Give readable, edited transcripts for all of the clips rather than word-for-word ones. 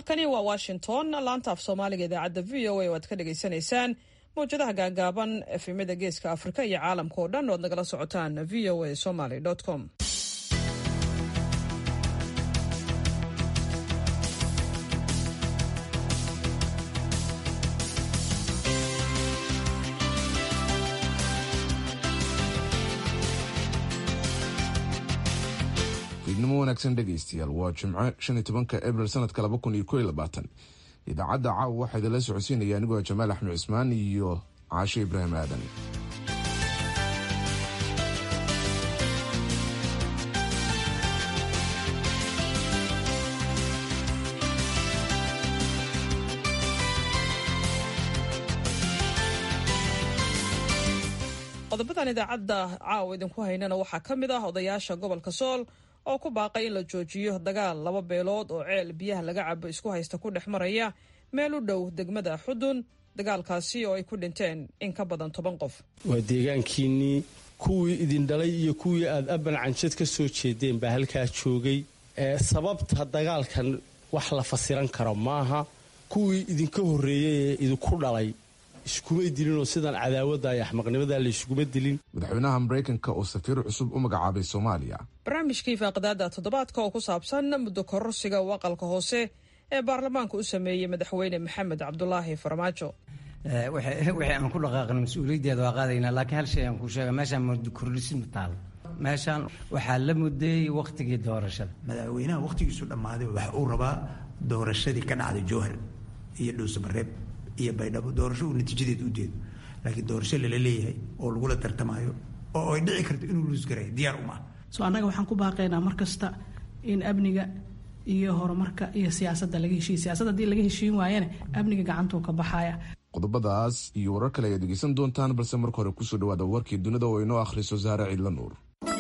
halkani waa Washington, laanta af Soomaaliga idaacadda VOA oo aad ka dhageysanaysaan mowjadaha gaagaaban efemada geeska Afrika iyo caalamka oo dhan oo aad nagala socotaan voasomali.com. idnimo wanaagsan dhegaystayaal waa Jimco 15 Abriil sanadka 2021 idaacadda caawa waxaa idinla socodsiinaya anigoo Jamaal Axmed Cismaan iyo Caashe Ibraahim Aadan. qodobadan idaacadda caawa idinku haynana waxaa ka mid ah odayaasha gobolka Sool oo ku baaqay in la joojiyo dagaal laba beelood oo ceel biyaha laga cabo isku haysta ku dhex maraya meel u dhow degmada Xudun, dagaalkaasi oo ay ku dhinteen in ka badan 10 qof. waa deegaankiinii kuwii idin dhalay iyo kuwii aad aban canjad ka soo jeedeen baa halkaa joogay. sababta dagaalkan wax la fasiran karo maaha. kuwii idinka horreeyay ee idinku dhalay iskuma dilinoo sidan cadaawadda iyo axmaqnimada la iskuma dilin. madaxweynaha Mareykanka oo safiir cusub u magacaabay Soomaaliya. barnaamijkii faaqadaada toddobaadka oo ku saabsan muddo kororsiga waqalka hoose ee baarlamaanka u sameeyay madaxweyne Maxamed Cabdulaahi Farmaajo. wixii aan ku dhaqaaqno mas'uuliyaddeeda waa qaadaynaa, laakiin hal shay aan ku sheega meeshaan muddo kororsi ma taalo. meeshaan waxaa la mudeeyey waqtigii doorashada. madaxweynaha waqtigiisu dhammaaday waxa uu rabaa doorashadii ka dhacday Jowhar iyo Dhuusamareeb iyo Baydhabo doorasho uu natiijadeedu u jeedo, laakiin doorasho lala leeyahay oo lagula tartamayo oo ay dhici karto inuu luus garay diyaar uma. annaga waxaan ku baaqaynaa mar kasta in amniga iyo horumarka iyo siyaasadda laga heshiiyo. siyaasadda haddii laga heshiin waayana amniga gacantuu ka baxaya. qodobadaas iyo warar kale ayaad dhegeysan doontaan, balse marka hore kusoo dhawaada warkii dunida oo inoo akhriso Zahra Ciidla Nuur.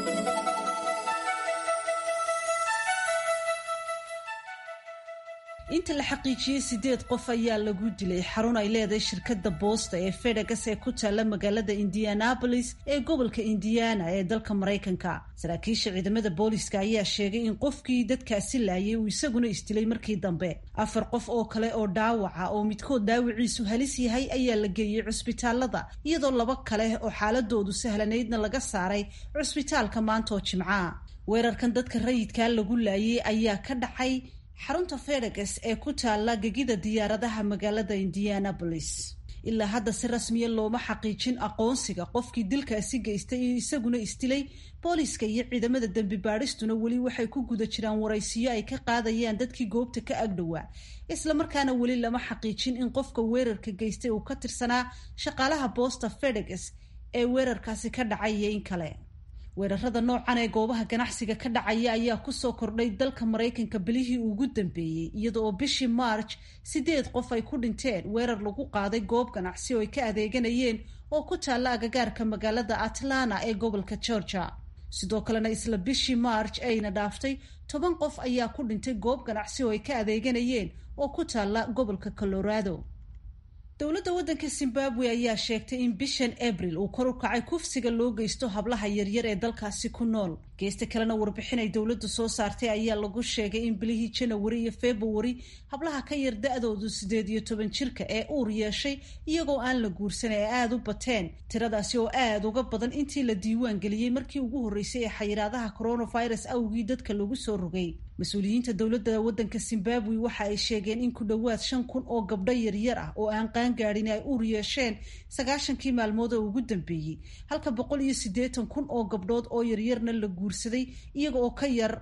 inta la xaqiijiyey 8 qof ayaa lagu dilay xarun ay leedahay shirkadda boosta ee FedEx ee ku taalla magaalada Indianapolis ee gobolka Indiana ee dalka Mareykanka. saraakiisha ciidamada booliska ayaa sheegay in qofkii dadkaasi laayay uu isaguna isdilay markii dambe. 4 qof oo kale oo dhaawaca oo midkood dhaawiciisu halis yahay ayaa la geeyey cusbitaalada, iyadoo 2 kale oo xaaladoodu sahlanaydna laga saaray cusbitaalka maanta oo Jimca. weerarkan dadka rayidka lagu laayay ayaa ka dhacay xarunta FedEx ee ku taalla gegida diyaaradaha magaalada Indianapolis. ilaa hadda si rasmiya looma xaqiijin aqoonsiga qofkii dilkaasi geystay iyo isaguna isdilay. booliska iyo ciidamada dambi baadhistuna weli waxay ku guda jiraan waraysiyo ay ka qaadayaan dadkii goobta ka agdhowaa, isla markaana weli lama xaqiijin in qofka weerarka geystay uu ka tirsanaa shaqaalaha boosta FedEx ee weerarkaasi ka dhacay iyo in kale. weerarada noocan ee goobaha ganacsiga ka dhacaya ayaa kusoo kordhay dalka Mareykanka bilihii ugu dambeeyey, iyada oo bishii March 8 qof ay ku dhinteen weerar lagu qaaday goob ganacsi oo ay ka adeeganayeen oo ku taalla agagaarka magaalada Atlanta ee gobolka Georgia. sidoo kalena isla bishii March ayna dhaaftay 10 qof ayaa ku dhintay goob ganacsi oo ay ka adeeganayeen oo ku taalla gobolka Colorado. dowladda waddanka Zimbabwe ayaa sheegtay in bishan Abriil uu kor u kacay kufsiga loo geysto hablaha yaryar ee dalkaasi ku nool. geesta kalena warbixin ay dowladdu soo saartay ayaa lagu sheegay in bilihii January iyo February hablaha ka yar da'doodu 18 jirka ee uur yeeshay iyagoo aan la guursan ee aad u bateen, tiradaasi oo aad uga badan intii la diiwaan geliyey markii ugu horreysay ee xayiraadaha coronavirus awgii dadka lagu soo rogay. mas-uuliyiinta dowladda waddanka Zimbabwe waxa ay sheegeen in ku dhowaad 5,000 oo gabdho yaryar ah oo aan qaangaadhin ay uur yeesheen 90kii maalmood oo ugu dambeeyey, halka 180,000 oo gabdhood oo yaryarna la guursaday iyaga oo ka yar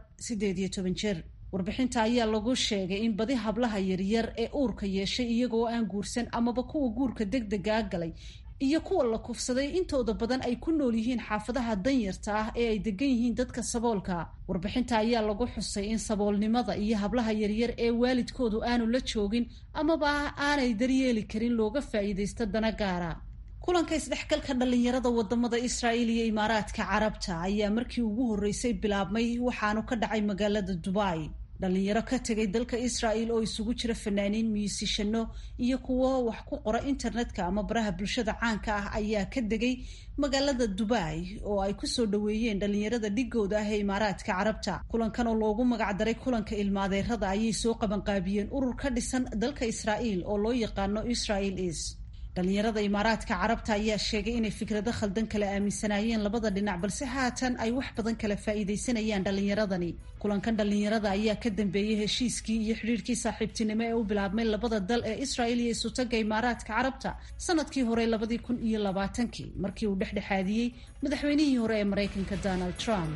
18 jir. warbixinta ayaa lagu sheegay in badi hablaha yaryar ee uurka yeeshay iyagoo aan guursan amaba kuwa guurka degdega galay iyo kuwa la kufsaday intooda badan ay ku nool yihiin xaafadaha danyarta ah ee ay degan yihiin dadka saboolka. warbixinta ayaa lagu xusay in saboolnimada iyo hablaha yaryar ee waalidkoodu aanu la joogin amaba aanay daryeeli karin looga faa'iidaysto dana gaara. kulanka isdhexgalka dhalinyarada wadamada Israa'iil iyo Imaaraadka Carabta ayaa markii ugu horreysay bilaabmay waxaanu ka dhacay magaalada Dubai. dhalinyaro ka tegay dalka Israel oo isugu jira fanaaniin, muusishano iyo kuwo wax ku qora internetka ama baraha bulshada caanka ah ayaa ka degay magaalada Dubai oo ay ku soo dhaweeyeen dhalinyarada dhigooda ah ee Imaaraadka Carabta. Kulankan oo loogu magac daray kulanka ilmaadeerada ayay soo qaban qaabiyeen urur ka dhisan dalka Israel oo loo yaqaano Israel is. dhalinyarada Imaaraadka Carabta ayaa sheegay inay fikrado khaldan kala aaminsanayeen labada dhinac, balse haatan ay wax badan kala faa'iideysanayaan dhalinyaradani. Kulankan dhalinyarada ayaa ka dambeeyay heshiiskii iyo xiriirkii saaxiibtinimo ee u bilaabmay labada dal ee Israel iyo Sultanka Imaaraadka Carabta sanadkii hore 2020 markii uu dhexdhexaadiyey madaxweynihii hore ee Mareykanka Donald Trump.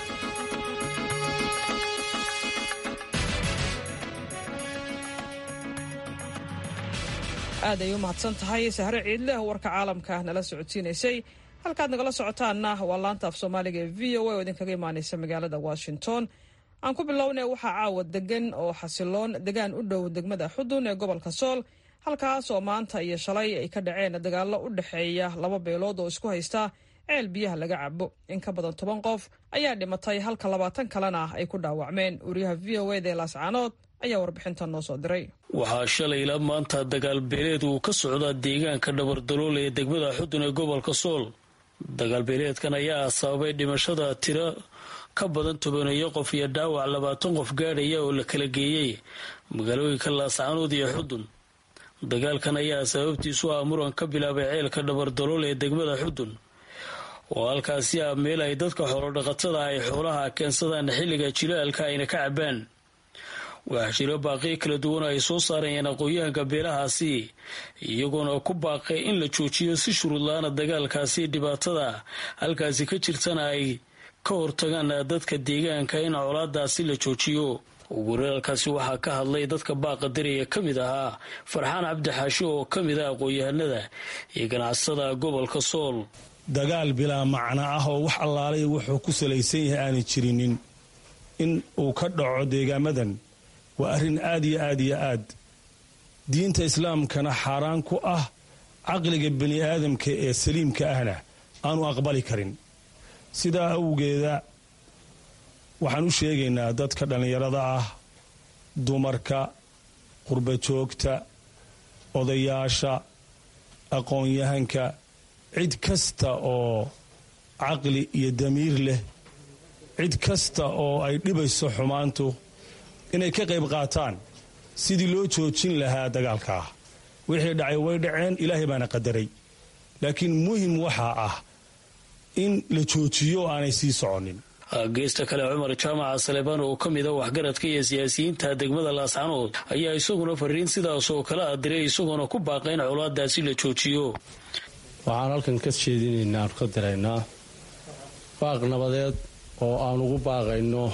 aad ay u mahadsan tahay Sahre Ciidle warka caalamka nala socodsiinaysay. halkaad nagala socotaana waa laanta af Soomaaliga ee VOA oo idinkaga imaanaysa magaalada Washington. aan ku bilownay waxaa caawa degan oo xasiloon degaan u dhow degmada Xudun ee gobolka Sool, halkaas oo maanta iyo shalay ay ka dhaceen dagaallo u dhexeeya laba beelood oo isku haysta ceel biyaha laga cabo. in ka badan 10 qof ayaa dhimatay halka 20 kalena ay ku dhaawacmeen. Wariyaha VOA ee Laascaanood ayaa warbixintan noo soo diray. waxaa shalay ilaa maanta dagaal beeleed uu ka socdaa deegaanka Dhabardalool ee degmada Xudun ee gobolka Sool. dagaal beeleedkan ayaa sababay dhimashada tiro ka badan 10 qof iyo dhaawac 20 qof gaadhaya oo la kala geeyay magaalooyinka Laascaanood iyo Xudun. dagaalkan ayaa sababtiisu ah muran ka bilaabay ceelka Dhabardalool ee degmada Xudun oo halkaasi ah meel ay dadka xoolo dhaqatada ay xoolaha keensadaan xilliga jilaalka ayna ka cabaan. waxaa jira baaqi kala duwan ay soo saarayeen aqoonyahanka beelahaasi iyagoona ku baaqay in la joojiyo si shuruud la'aan dagaalkaasi dhibaatada halkaasi ka jirtana ay ka hortagaan dadka deegaanka in colaadaasi la joojiyo. weerarkaasi waxaa ka hadlay dadka baaqa diraya ka mid ahaa Farxaan Cabdi Xaashi oo ka mid ah aqoonyahanada iyo ganacsatada gobolka Sool. dagaal bilaa macno ah oo wax allaalay wuxuu ku salaysan yahay aanay jirinin in uu ka dhaco deegaamadan waa arrin aad iyo aad diinta islaamkana xaaraan ku ah, caqliga bani aadamka ee saliimka ahna aanu aqbali karin. sidaa awgeeda waxaan u sheegaynaa dadka dhallinyarada ah, dumarka, qurbajoogta, odayaasha, aqoon-yahanka, cid kasta oo caqli iyo damiir leh, cid kasta oo ay dhibayso xumaantu inay ka qayb qaataan sidii loo joojin lahaa dagaalkaa. wixii dhacay way dhaceen, ilaahay baana qadaray, laakiin muhim waxaa ah in la joojiyo aanay sii soconin. geesta kale Cumar Jaamac Saleebaan oo ka mid ah waxgaradka iyo siyaasiyiinta degmada Laascaanood ayaa isaguna fariin sidaas oo kala diray isaguna ku baaqay in colaadaasi la joojiyo. waxaan halkan ka jeedinaynaa ka diraynaa baaq nabadeed oo aan ugu baaqayno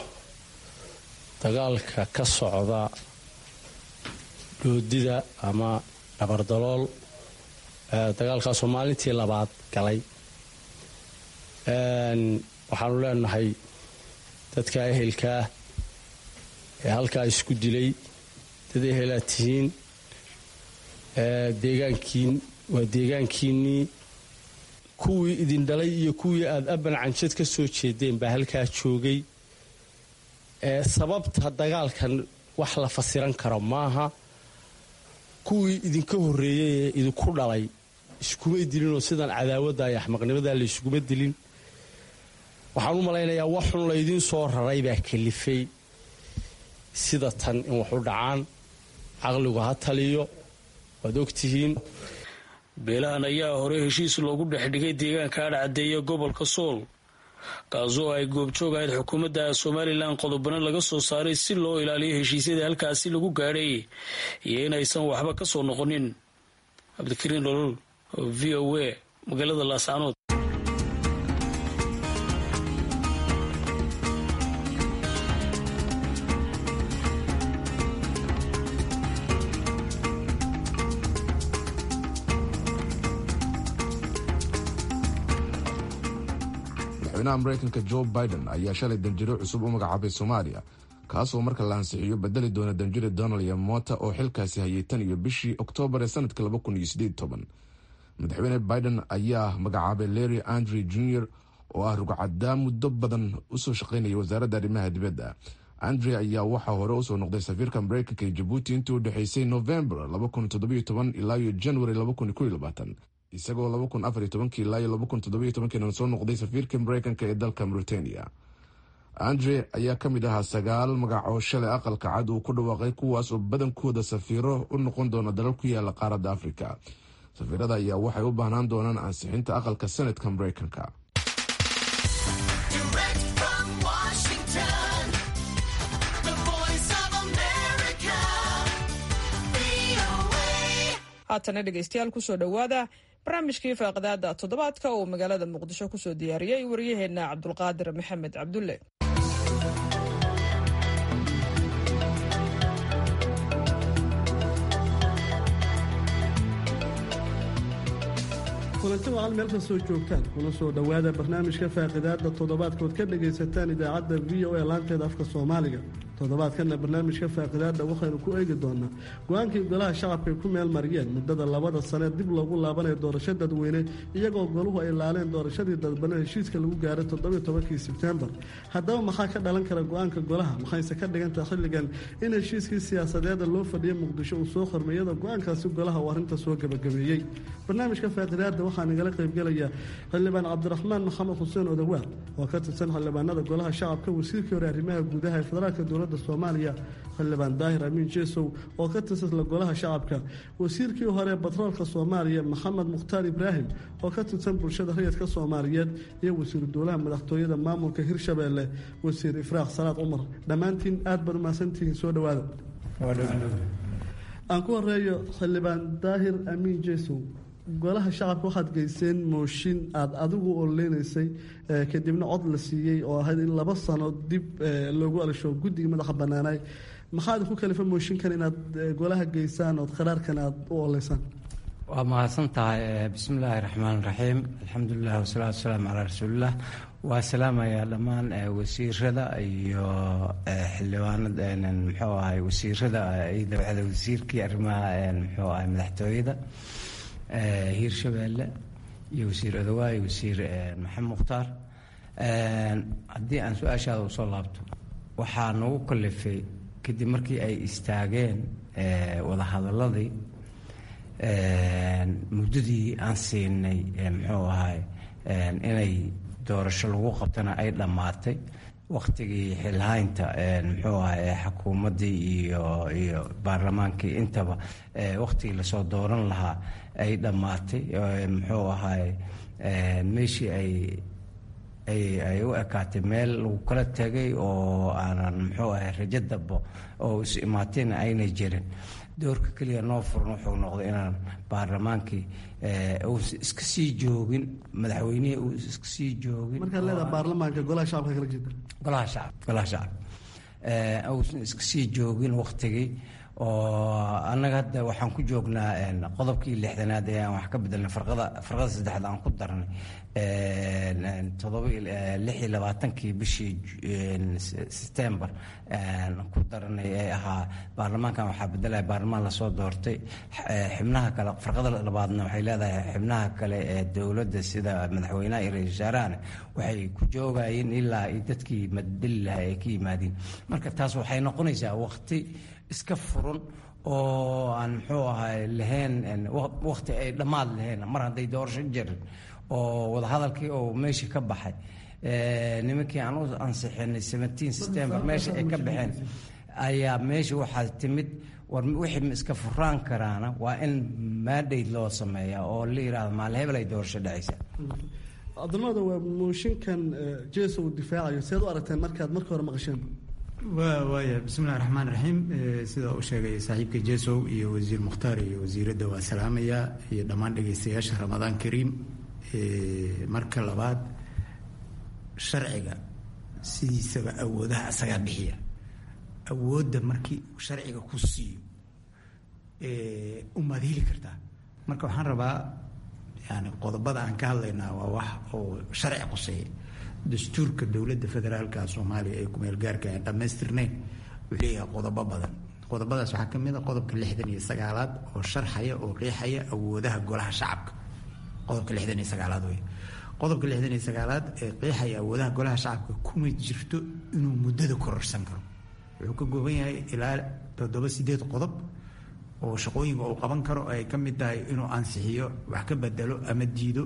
dagaalka ka socda doodida ama Dhabardalool. dagaalkaasoo maalintii labaad galay. waxaanu leenahay dadka ehelkaa ee halkaa isku dilay, dad ehelaa tihiin, waa deegaankiinnii, kuwii idin dhalay iyo kuwii aad abban canjad ka soo jeedeen baa halkaa joogay. sababta dagaalkan wax la fasiran karo maaha. kuwii idinka horreeyey ee idinku dhalay iskumay dilinoo sidan cadaawadda iyo axmaqnimadaa la iskuma dilin. waxaan u malaynayaa wax xun laydiin soo raray baa kalifay sida tan in wax u dhacaan. caqligu ha taliyo, waad ogtihiin. beelahan ayaa hore heshiis loogu dhexdhigay deegaanka Adhcadeeye gobolka Sool, kaasoo ay goobjoog ahayd xukuumadda Somaliland. qodobana laga soo saaray si loo ilaaliyo heshiisyada halkaasi lagu gaadhay iyo inaysan waxba ka soo noqonin. Cabdikariin Nolol, VOA, magaalada Laascaanood. madaxweynaha Mareykanka Joe Biden ayaa shalay danjiro cusub u magacaabay Soomaaliya, kaasoo marka la ansixiyo bedeli doona danjire Donald Yamamoto oo xilkaasi hayay tan iyo bishii Oktoobar ee sanadka 2018. madaxweyne Biden ayaa magacaabay Larry Andrew Jr. oo ah rugcaddaa muddo badan usoo shaqaynaya wasaaradda arrimaha dibadda. andre ayaa waxaa hore usoo noqday safiirka mareykanka ee jabuuti intii u dhexaysay november ilaa iyo january isagoo ilaa iyo soo noqday safiirka mareykanka ee dalka mauritania. andre ayaa ka mid ahaa 9 magac oo shalay aqalka cad uu ku dhawaaqay, kuwaas oo badankooda safiiro u noqon doona dalal ku yaala qaaradda afrika. safiirada ayaa waxay u baahnaan doonaan ansixinta aqalka senadka mareykanka. haatana dhegaystayaal kusoo dhowaada barnaamijkii faaqidaada toddobaadka oo magaalada muqdisho kusoo diyaariyey waryaheena cabdulqaadir maxamed cabdulle. kulanti wacal meel kastoo joogtaan kuna soo dhowaada barnaamijka faaqidaada toddobaadkood ka dhagaysataan idaacadda v o a laanteeda afka soomaaliga. toddobaadkana barnaamijka faaqidaada waxaynu ku eegi doonaa go-aankii golaha shacabka ay ku meel mariyeen muddada 2 sane dib loogu laabanayo doorasho dadweyne, iyagoo goluhu ay laaleen doorashadii dadbane heshiiska lagu gaaray 17 Sebtembar. haddaba maxaa ka dhalan kara go-aanka golaha, maxayse ka dhigantaha xilligan in heshiiskii siyaasadeeda loo fadhiyay muqdisho uu soo xormeeyada go-aankaasi golaha uu arrinta soo gabagabeeyey. barnaamijka faaqidaada waxaa nagala qaybgelaya xildhibaan cabdiraxmaan maxamed xuseen odawaa oo ka tirsan xildhibaanada golaha shacabka, wasiirkii hore arrimaha gudaha ee federaalka dowladda Soomaaliya xildhibaan daahir amiin jeesow oo ka tirsan golaha shacabka, wasiirkii hore batroolka Soomaaliya maxamed mukhtaar ibraahim oo ka tirsan bulshada rayidka Soomaaliyeed, iyo wasiir dowlaha madaxtooyada maamulka Hirshabeelle wasiir Ifraaq Salaad Umar. dhammaantiin aad baad umahadsantihiin, soo dhowaada. aan ku horeeyo xildhibaan daahir amiin jeesow. golaha shacabka waxaad geyseen mooshin aad adigu oleynaysay kadibna cod la siiyey oo ahayd in 2 sano dib loogu alisho guddiga madaxa bannaanay. maxaad ku kalifa mooshinkan inaad golaha geysaan ood qaraarkan aad u oleysaan? waa mahadsan tahay. bismillaahi raxmaani raxiim, alxamdulilah wasalaatu wasalaamu calaa rasuulilah. waa salaamayaa dhammaan wasiirada iyo xildhibaanada muxuu ahay wasiirada dawcada wasiirkii arrimaha muxuu ahay madaxtooyada Hirshabeelle iyo wasiir Odawaa iyo wasiir Maxamed Mukhtaar. haddii aan su-aashaada usoo laabto, waxaa nagu kalifay kadib markii ay istaageen wadahadaladii muddadii aan siinay muxuu ahay inay doorasho lagu qabtana ay dhammaatay, waktigii xilhaynta muxuu ahay xukuumaddii iyo baarlamaankii intaba waktigii lasoo dooran lahaa ay dhammaatay, muxuu ahay meeshii ay u ekaatay meel lagu kala tegay oo aanan muxuu ahay rajo dabo oo is imaateen ayna jirin. doorka keliya noo furan wuxuu noqday inaan baarlamaankii uusan iska sii joogin, madaxweynihii uusan iska sii joogin. markaad leedahay baarlamaanka golaha shacabka kala jeeda? golaha shacab uusan iska sii joogin waktigii. oo annaga hadda waxaan ku joognaa qodobkii 6aad ee aan wax ka bedelnay farqada 3 aan ku darnay 26 bishii September ku darnay ee ahaa baarlamaankan waxaa bedelaya baarlamaan lasoo doortay. xubnaha kale farqada 2aadna waxay leedahay xubnaha kale ee dowladda sida madaxweynaha iyo ra'iisul wasaaraha waxay ku joogayeen ilaa dadkii madbeli lahaa ay ka yimaadeen. marka taas waxay noqonaysaa waqti iska furan oo aan muxuu ahay lahayn waqti ay dhammaad lahayn mar hadday doorasho jirin oo wadahadalkii oo meeshii ka baxay. nimankii aan u ansixinay 17 September meesha ay ka baxeen ayaa meesha waxaa timid war wixii ma iska furaan karaana waa in mandate loo sameeyaa oo la yiraahdo maal hebel ay doorasho dhacaysa. adamada waa mooshinkan jeesow difaacayo seed u aragteen markaad markii hore maqasheen? waaya bismillahi raxmaan raxiim. sida uu sheegay saaxiibka jeesow iyo wasiir mukhtaar iyo wasiiradda waa salaamayaa iyo dhammaan dhegaystayaasha ramadaan kariim. marka labaad, sharciga sidiisaba awoodaha asagaa bixiya. awoodda markii uu sharciga ku siiyo umaad heli kartaa. marka waxaan rabaa yani qodobada aan ka hadlaynaa waa wax oo sharci quseeya. dastuurka dowladda federaalka Soomaaliya ee kumeel gaarka aan dhammaystirnayn wuxuu leeyahay qodobo badan. qodobadaas waxaa ka mid ah qodobka 69aad oo sharxaya oo qeexaya awoodaha golaha shacabka. qodobka 69aad wey. qodobka 69aad ee qeexaya awoodaha golaha shacabka kuma jirto inuu muddada kororsan karo. wuxuu ka kooban yahay ilaa 7-8 qodob oo shaqooyinka uu qaban karo ay ka mid tahay inuu ansixiyo wax ka bedelo ama diido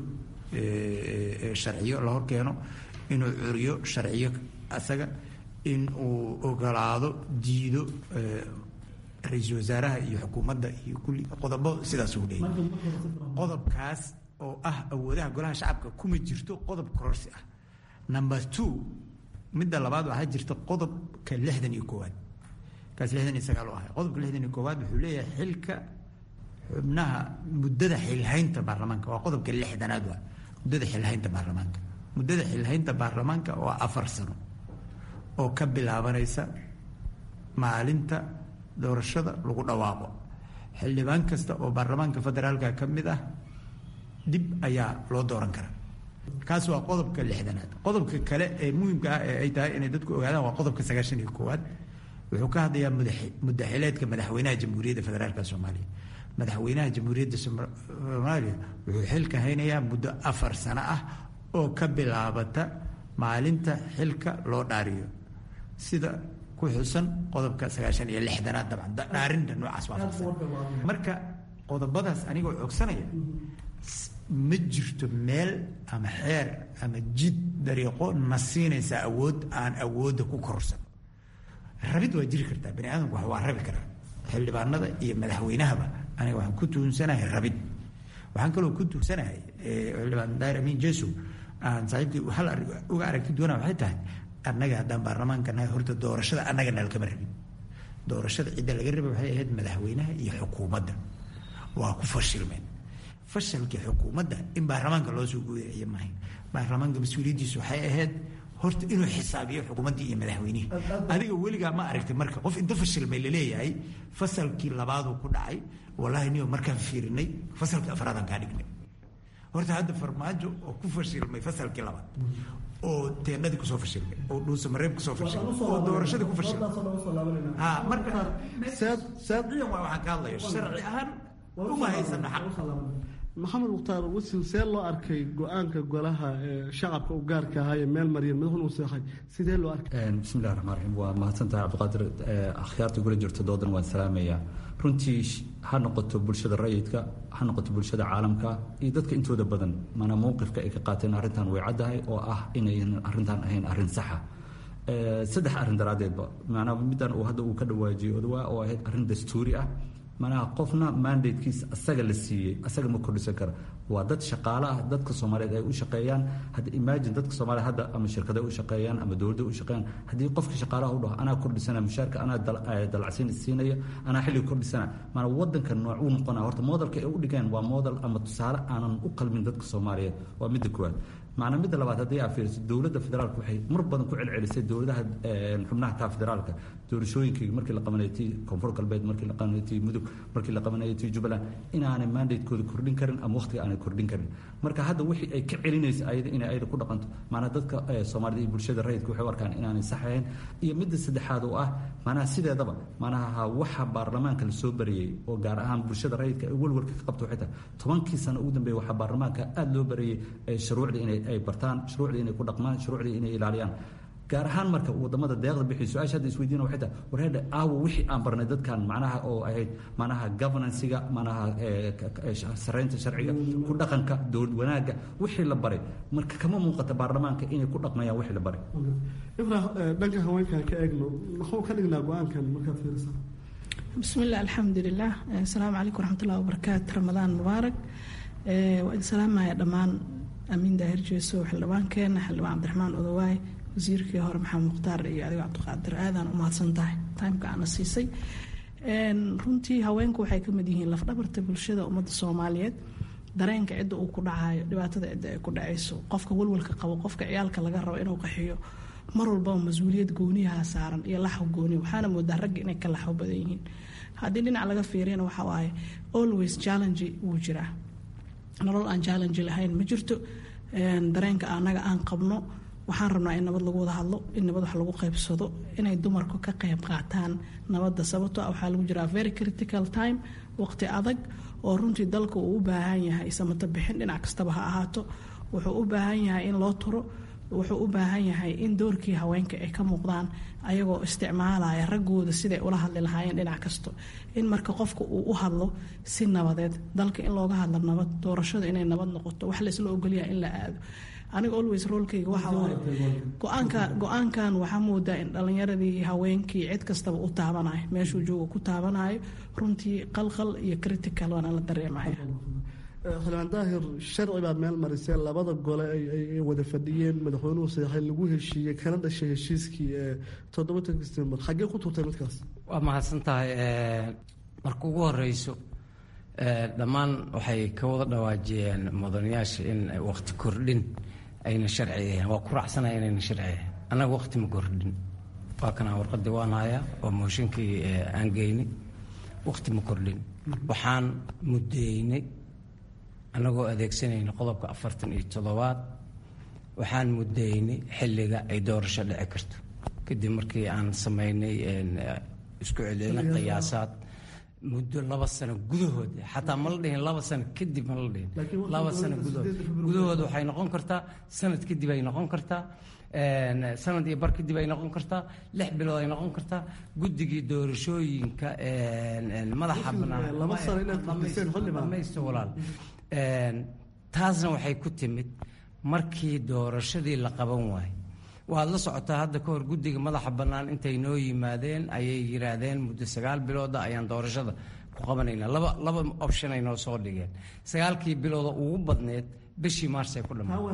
sharciyo la hor keeno, inuu curiyo sharciyo asaga, in uu ogolaado diido ra-iisul wasaaraha iyo xukuumadda iyo kulli qodobo sidaas uu leeyahay. qodobkaas oo ah awoodaha golaha shacabka kuma jirto qodob kororsi ah. number 2 midda labaad waxaa jirta qodobka 61 kaas 69 oo ah qodobka 61 wuxuu leeyahay xilka xubnaha muddada xilhaynta baarlamaanka waa qodobka 60aad waa muddada xilhaynta baarlamaanka. muddada xilhaynta baarlamaanka waa 4 sano oo ka bilaabanaysa maalinta doorashada lagu dhawaaqo. xildhibaan kasta oo baarlamaanka federaalka ka mid ah dib ayaa loo dooran karaa. kaas waa qodobka 60aad. qodobka kale ee muhiimka ah ee ay tahay inay dadku ogaadaan waa qodobka 91aad. wuxuu ka hadlayaa muddaxileedka madaxweynaha jamhuuriyadda federaalka soomaaliya. madaxweynaha jamhuuriyadda soomaaliya wuxuu xilka haynayaa muddo 4 sano ah oo ka bilaabata maalinta xilka loo dhaariyo sida ku xusan qodobka 96aad. dabcan dhaarinta noocaas waa marka qodobadaas anigoo cogsanaya ma jirto meel ama xeer ama jid dariiqo na siinaysa awood aan awoodda ku kororsan. rabid waa jiri kartaa, bani aadamku waa rabi karaa. xildhibaanada iyo madaxweynahaba aniga waxaan ku tuunsanahay rabid. waxaan kaloo ku tuunsanahay xildhibaan daahir amiin jeesow aan saaxiibkii hal uga aragti doonaa waxay tahay annaga haddaan baarlamaanka nahay horta doorashada annaga nalkama rabin. doorashada cidda laga rabay waxay ahayd madaxweynaha iyo xukuumadda. waa ku fashilmeen. fashalkii xukuumadda in baarlamaanka loo soo gooyaya maahayn. baarlamaanka mas-uuliyaddiisu waxay ahayd horta inuu xisaabiyo xukuumaddii iyo madaxweynihii. adiga weligaa ma aragtay marka qof inta fashilmay laleeyahay fasalkii labaaduu ku dhacay wallaahi niyo markaan fiirinay fasalkii afraadaan kaa dhignay. horta hadda farmaajo oo ku fashilmay fasalkii labaad oo teendhadii kusoo fashilmay oo dhuusamareeb kusoo fashilmay oo doorashadii ku fashilmay marka sharciyan waxaan ka hadlayo sharci ahaan uma haysana xaq. maxamed mukhtaar wasiir see loo arkay go-aanka golaha shacabka u gaarka ahaa ee meel maryan madaxweyne uu seexay sidee loo arkay? bismillahi raxmaan raxiim waa mahadsantahay cabdiqaadir. akhyaarta gula jirta doodan waan salaamayaa. runtii ha noqoto bulshada rayidka, ha noqoto bulshada caalamka iyo dadka intooda badan maanaa mowqifka ay ka qaateen arrintan way caddahay oo ah inayn arrintan ahayn arrin saxa. 3 arrin daraaddeedba maanaa middan uu hadda uu ka dhawaajiyey odawaa oo ahayd arrin dastuuri ah. manaha qofna mandatekiisa asaga la siiyey asaga ma kordhisan kara. waa dad shaqaale ah, dadka soomaaliyeed ay u shaqeeyaan. hadda imagine dadka soomaaliya hadda ama shirkada u shaqeeyaan ama dowladda u shaqeeyaan. haddii qofka shaqaalaha u dhaho anaa kordhisana mushaarka, anaa dalacsiin siinaya, anaa xilliga kordhisana, maanaa wadanka noocuu noqonaa. horta modelka ay u dhigeen waa model ama tusaale aanan u qalmin dadka soomaaliyeed. waa midda koowaad. macnaa midda labaad haddii aa fiiriso dowladda federaalka waxay mar badan ku celcelisay dowladaha xubnaha taa federaalka doorashooyinkii markii la qabanayay tii koonfur galbeed, markii la qabanayay tii mudug, markii la qabanayay tii jubbaland inaanay mandatekooda kordhin karin ama waqtiga aanay kordhin karin. marka hadda wixii ay ka celinaysa ayada inay ayada ku dhaqanto maanaa dadka soomaalida iyo bulshada rayidka waxay u arkaan inaanay sax ahayn. iyo midda saddexaad oo ah maanaha sideedaba maanaha waxa baarlamaanka la soo bariyey oo gaar ahaan bulshada rayidka ay walwalka ka qabto waxay tahay 10kii sano ugu dambeeyay waxaa baarlamaanka aada loo bariyey shuruucda ay bartaan, shuruucdii inay ku dhaqmaan, shuruucdii inay ilaaliyaan. gaar ahaan marka wadamada deeqda bixiy su-aasha hadda isweydiina waxay tahay warheedha aawo wixii aan barnay dadkan macnaha oo ahayd macnaha governansiga, macnaha saraynta sharciga, ku dhaqanka, dowlad wanaagga wixii la baray marka kama muuqata baarlamaanka inay ku dhaqmayaan wixii la baray. ibrah dhanka haweenkan ka eegno muxuu ka dhignaa go-aankan markaad fiirisa? bismillah alxamdulilah. asalaamu calaykum waraxmatullahi wabarakaatu. ramadaan mubaarak. waa idin salaamaya dhammaan amiin daahir jeeso, xildhibaankeena xildhibaan cabdiraxmaan odawaay, wasiirkii hore maxamed mukhtaar iyo adigo cabdiqaadir. aadaan u mahadsan tahay timeka aana siisay. runtii haweenku waxay ka mid yihiin lafdhabarta bulshada ummadda soomaaliyeed. dareenka cidda uu ku dhacayo, dhibaatada cidda ay ku dhacayso, qofka walwalka qabo, qofka ciyaalka laga rabo inuu qaxiyo, mar walbaba mas-uuliyad gooniyaha saaran iyo laxw gooni. waxaana moodaa ragga inay ka laxwo badan yihiin. haddii dhinac laga fiiriyana waxa waaye always challenge wuu jiraa. nolol aan challenge lahayn ma jirto. dareenka anaga aan qabno waxaan rabnaa in nabad lagu wada hadlo, in nabad wax lagu qaybsado, inay dumarku ka qayb qaataan nabadda. sababto waxaa lagu jiraa very critical time, waqti adag oo runtii dalka uu u baahan yahay samato bixin dhinac kastaba ha ahaato. wuxuu u baahan yahay in loo turo, wuxuu u baahan yahay in doorkii haweenka ay ka muuqdaan ayagoo isticmaalaya raggooda siday ula hadli lahaayeen dhinac kasto in marka qofka uu u hadlo si nabadeed dalka in looga hadlo nabad doorashada inay nabad noqoto wax laysla ogolyahay in la aado aniga always roolkayga waxaa go-aankan waxaa moodaa in dhalinyaradii haweenkii cid kastaba u taabanayo meeshuu jooga ku taabanayo runtii qalqal iyo critical waana la dareemaya. xildhibaan daahir sharci baad meel mariseen labada gole ay wada fadhiyeen madaxweynuhu saxay lagu heshiiyey kana dhashay heshiiskii 7 December xaggee ku turtay midkaas? waa mahadsan tahay. marka ugu horeyso dhammaan waxay ka wada dhawaajiyeen mudanayaasha in waqti kordhin ayna sharciyayn. waa ku raacsanaya inayna sharciyayn. annaga waqti ma kordhin. waa kana warqadii waan hayaa oo mooshinkii aan geynay. waqti ma kordhin. waxaan muddeynay annagoo adeegsanayna qodobka 47 waxaan muddeynay xilliga ay doorasho dhici karto kadib markii aan samaynay isku celcelin qiyaasaad muddo 2 sano gudahood. xataa ma la dhihin 2 sano kadib ma la dhihin 2 sano gudahood waxay noqon kartaa sanad kadib ay noqon kartaa sanad iyo bar kadib ay noqon kartaa 6 bilood ay noqon kartaa. guddigii doorashooyinka madaxa bannaan walaal taasna waxay ku timid markii doorashadii la qaban waayey. waad la socotaa hadda ka hor guddiga madaxa bannaan intay noo yimaadeen ayay yiraahdeen muddo 9 bilooda ayaan doorashada ku qabanaynaa. laba option ay noo soo dhigeen. 9kii bilooda ugu badneed bishii Maars ay ku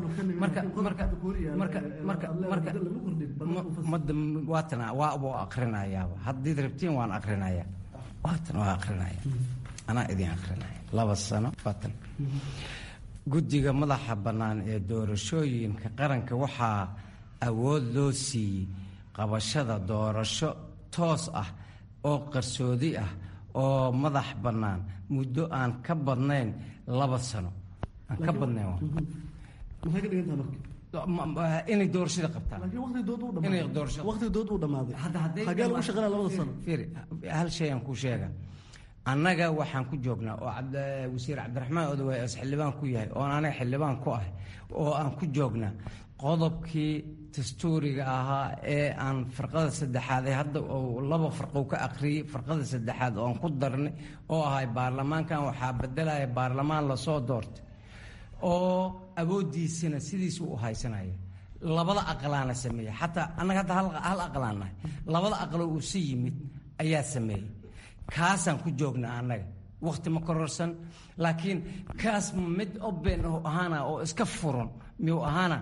dhammaatay. waa akrinayaaba haddiid rabtiin waan akrinayaa. waa akrinaya anaa idin akrinaya 2 sano fatan. guddiga madaxa bannaan ee doorashooyinka qaranka waxaa awood loo siiyey qabashada doorasho toos ah oo qarsoodi ah oo madax bannaan muddo aan ka badnayn 2 sano. aan ka badnayn maxay ka dhigantaa marka inay doorashada qabtaan. waqtigood uu dhamaaday. xagee lagu shaqeynaa 2 sano? hal shay aan ku sheega. annaga waxaan ku joognaa oo wasiir cabdiraxmaan odawaay as xildhibaan ku yahay oo anaga xildhibaan ku ah oo aan ku joognaa qodobkii dastuuriga ahaa ee aan farqada saddexaad ee hadda oo 2 farqo ka aqriyay farqada saddexaad oo aan ku darnay oo ahay baarlamaankan waxaa bedelaya baarlamaan la soo doortay oo awoodiisana sidiisu u haysanaya. 2 aqlaana sameeyay. xataa annaga hadda hal aqlaanahay 2 aqlo uu si yimid ayaa sameeyay. kaasaan ku joognaa annaga. waqti ma kororsan laakiin kaas mid open oo ahaana oo iska furan miyuu ahaana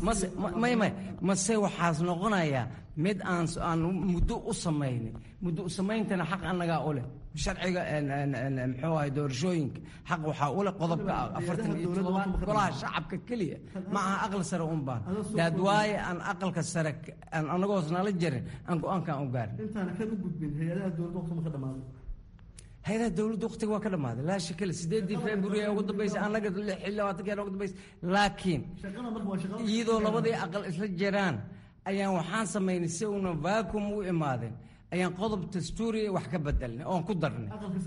mase waxaas noqonayaa mid aan muddo u samaynay. muddo u samayntana xaq annagaa u leh. sharciga muxuu ahay doorashooyinka xaq waxaa u leh qodobka 47 golaha shacabka keliya ma aha aqal sare un baan daadwaaye aan aqalka sare aan anagoos nala jirin aan go-aankaan u gaarin. intaana kan u gudbin hay-adaha dowladda waqti ma ka dhamaaday? hay-adaha dowladda waqtiga waa ka dhamaaday laa shakila 8 February ugu dambeysay annaga 26 ugu dambeysay. laakiin iyadoo 2 aqal isla jiraan ayaan waxaan samaynay si una vacuum u imaadeen ayaan qodob dastuuri wax ka bedelnay oon ku darnay.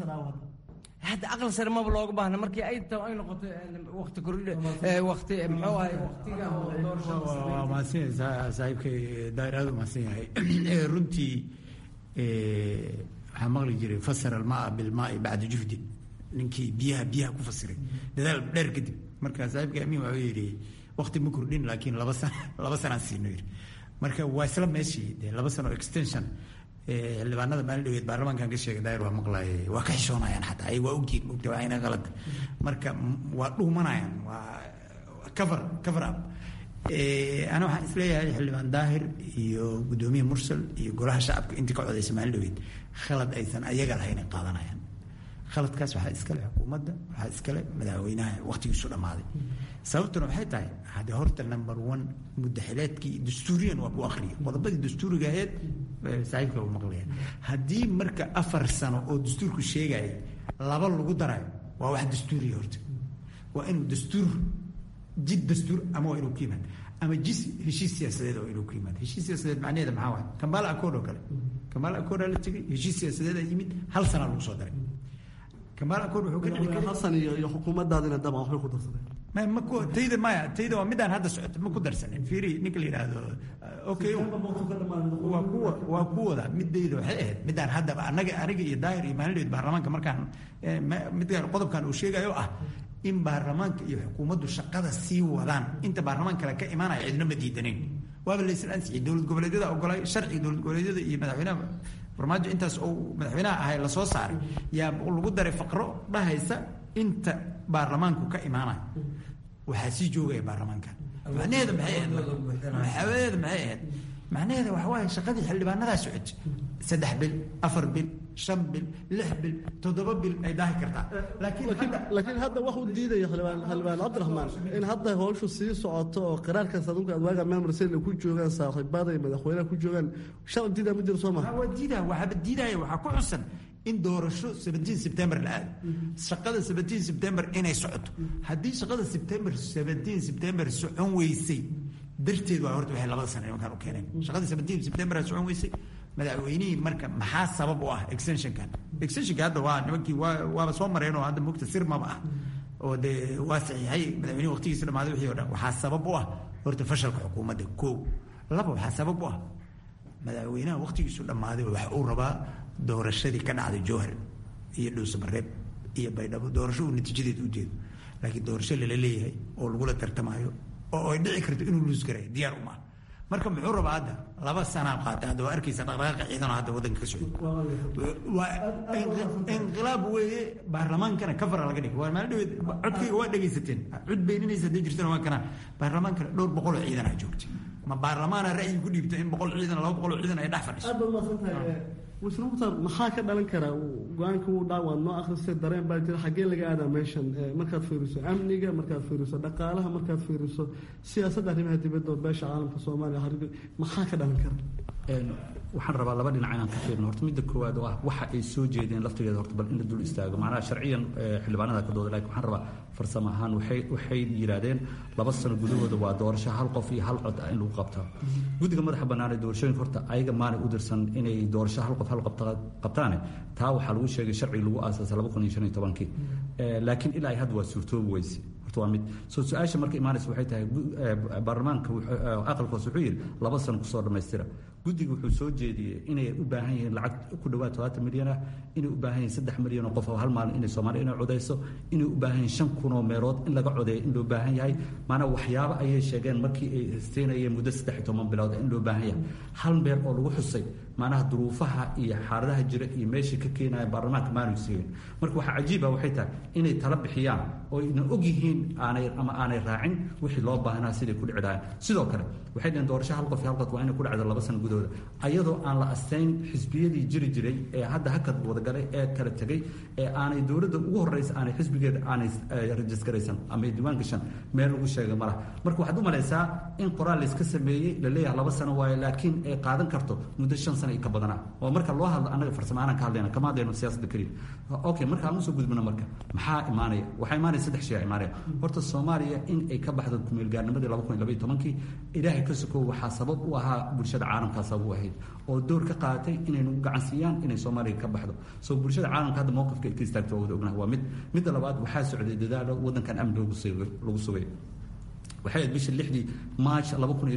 hadda aqal sare maba looga baahna markii ay noqoto waqti kordhi waqti muxuu ahay waqtiga waa maasin saaxiibkay daahir aad u maasan yahay. runtii waxaa maqli jiray fasara almaa bilmaai bacda juhdin. ninkii biyaha ku fasiray dadaal dheer kadib. marka saaxiibkay amiin wuxuu yidhi waqti ma kordhin laakiin 2 sanaan siino yidhi. marka waa isla meeshii dee 2 sano extension. xildhibaanada maalin dhaweed baarlamaankan ka sheegay daahir waa maqlaayay waa ka xishoonayaan xataa ay waa ogyiin mogta waa ayna qalad. marka waa dhuumanayaan waa cover up. ana waxaan isleeyahay xildhibaan daahir iyo gudoomiye mursal iyo golaha shacabka intii ka codaysa maalin dhaweed khalad aysan ayaga lahayn ay qaadanayaan. khaladkaas waxaa iskale xukuumadda waxaa iskale madaxweynaha waqtigiisu dhammaaday. sababtuna waxay tahay haddii horta number 1 muddaxileedkii dastuuriyan waa ku akhriya qodobadii dastuuriga aheed saaxiibka uu maqlaya. haddii marka 4 sano oo dastuurku sheegaya 2 lagu darayo waa wax dastuuriya. horta waa inuu dastuur jid dastuur ama waa inuu ku yimaado ama heshiis siyaasadeed oo inuu ku yimaado. heshiis siyaasadeed macnaheeda maxaa waay? Kampala Accord oo kale. Kampala Accord la tegay heshiis siyaasadeed ay yimid 1 sano lagu soo daray. Kampala Accord wuxuu ka dhigay Hassan iyo xukuumaddaadina daba waxay ku darsadeen. tayda maya tayda waa midaan hadda socoto ma ku darsanin fiiri ninka la yidhaahdo okay waa kuwada midayda waxay ahayd midaan haddaba aniga iyo daahir iyo maalinleed baarlamaanka markaan midkaan qodobkan uu sheegayo ah in baarlamaanka iyo xukuumaddu shaqada sii wadaan inta baarlamaan kale ka imaanaya cidna ma diidanin waaba laysla ansixiyey dowlad goboleedyada ogolay sharciga dowlad goboleedyada iyo madaxweynaha farmaajo intaas oo madaxweynaha ahay la soo saaray yaa lagu daray faqro dhahaysa inta baarlamaanku ka imaanaya waxaa sii joogaya baarlamaanka macnaheeda maxay ahayd macnaheeda waxa waaye shaqadii xildhibaanadaa socotay 3 bil 4 bil 5 bil 6 bil 7 bil ay daahi kartaa laakiin hadda wax uu diidaya xildhibaan cabdiraxmaan in hadda howshu sii socoto oo qaraarkaas adunka adwaaga meelmarseena ku joogaan saaxiibada iyo madaxweynaha ku joogaan shaqo diida ma jiro soo maha waxaa diidaya waxaa ku xusan in doorasho 17 September la aado shaqada 17 September inay socoto haddii shaqada 17 September socon weysay darteed waa horta waxay 2 sano markaan u keeneen shaqada 17 September socon weysay madaxweynihii marka maxaa sabab u ah extensionka hadda waa nimankii waaba soo mareen oo hadda mugta sir maba ah oo dee waa saxiixay madaxweynihi waqtigiisa dhamaaday wixii oo dhan waxaa sabab u ah horta fashalka xukuumadda koow laba waxaa sabab u ah madaxweynaha waqtigiisu dhammaaday wax uu rabaa doorashadii ka dhacday jowhar iyo dhuusamareeb iyo baydhabo doorasho uu natiijadeed u jeedo laakiin doorasho lala leeyahay oo lagula tartamayo oo ay dhici karto inuu luus garay diyaar uma marka muxuu rabaa hadda 2 sana qaatay hadda waa arkaysa dhaqdhaqaaqa ciidan hadda wadanka ka socda waa inqilaab weeye baarlamaankana kafar laga dhigay waa maalin dhaweed codkayga waa dhagaysateen cod beeninaysa hadday jirtana waa kana baarlamaankana dhowr boqol oo ciidan ah joogtay ma baarlamaana ra'yi ku dhiibta in 100 ciidan 200 ciidan ay dhex fadhiso wasna muxtar maxaa ka dhalan kara go'aanka uu dhaawad noo akhristay dareen baa jira xagee laga aadaa meeshan markaad fiiriso amniga markaad fiiriso dhaqaalaha markaad fiiriso siyaasadda arrimaha dibadda oo beesha caalamka Soomaaliya maxaa ka dhalan kara waxaan rabaa laba dhinac inaan ka fiirno horta midda koowaad oo ah waxa ay soo jeedeen laftigeeda horta bal in la dul istaago macnaha sharciyan xildhibaanada ka dooda laakiin waxaan rabaa farsamo ahaan waxay yiraahdeen 2 sano gudahooda waa doorasho hal qof iyo hal cod in lagu qabto guddiga madaxa bannaan ee doorashooyinka horta ayaga maana u dirsan inay doorasho hal qof hal qabtaan taa waxaa lagu sheegay sharci lagu aasaasay 2015 laakiin ilaa ay hadda waa suurtoobi weyse horta waa mid soo su-aasha marka imaanaysa waxay tahay baarlamaanka aqalkaas wuxuu yidhi 2 sano kusoo dhammaystira guddiga wuxuu soo jeediyey inay u baahan yihiin lacag ku dhawaad 70 milyan ah inay u baahan yihiin 3 milyan oo qof oo hal maalin inay Soomaaliya inay codeyso inay u baahan yihiin 5 kun oo meelood in laga codeeyo in loo baahan yahay maana waxyaabo ayay sheegeen markii ay isteenayeen muddo 13 bilood in loo baahan yahay hal meel oo lagu xusay maanaha duruufaha iyo xaaladaha jira iyo meesha ka keenaya baarlamaanka maanu siiyeen marka waxa cajiib ah waxay tahay inay tala bixiyaan oo ina og yihiin aanay raacin wixii loo baahnaa sidii ku dhici lahayn sidoo kale waxay dhaheen doorasho hal qof iyo hal qof waa inay ku dhacdo 2 sano gudahooda ayadoo aan la asteyn xisbiyadii jiri jiray ee hadda hakad wadagalay ee kala tegay ee aanay dowladda ugu horeysa aanay xisbigeeda aanay rajisgaraysan ama diiwaan gashan meel lagu sheegay malaha marka waxaad u malaysaa in qoraal la iska sameeyey la leeyahay 2 sano waaye laakiin ay qaadan karto muddo 5 sano ka badanaa oo marka loo hadlo anaga farsamaanaan ka hadlayna kama hadlayno siyaasadda kaliya okay marka aan usoo gudbino marka maxaa imaanaya waxaa imaanaya 3 shay imaanaya horta Soomaaliya in ay ka baxdo kumeel gaarnimadii 2012 ilaahay ka soo waxaa sabab u ahaa bulshada caalamka sabab u ahayd oo door ka qaatay inay nagu gacan siiyaan inay Soomaaliya ka baxdo soo bulshada caalamka hadda mowqifka ay ka istaagto wada ognahay waa mid labaad waxaa socday dadaalo wadankan amni lagu sugay waxay bishii 6 March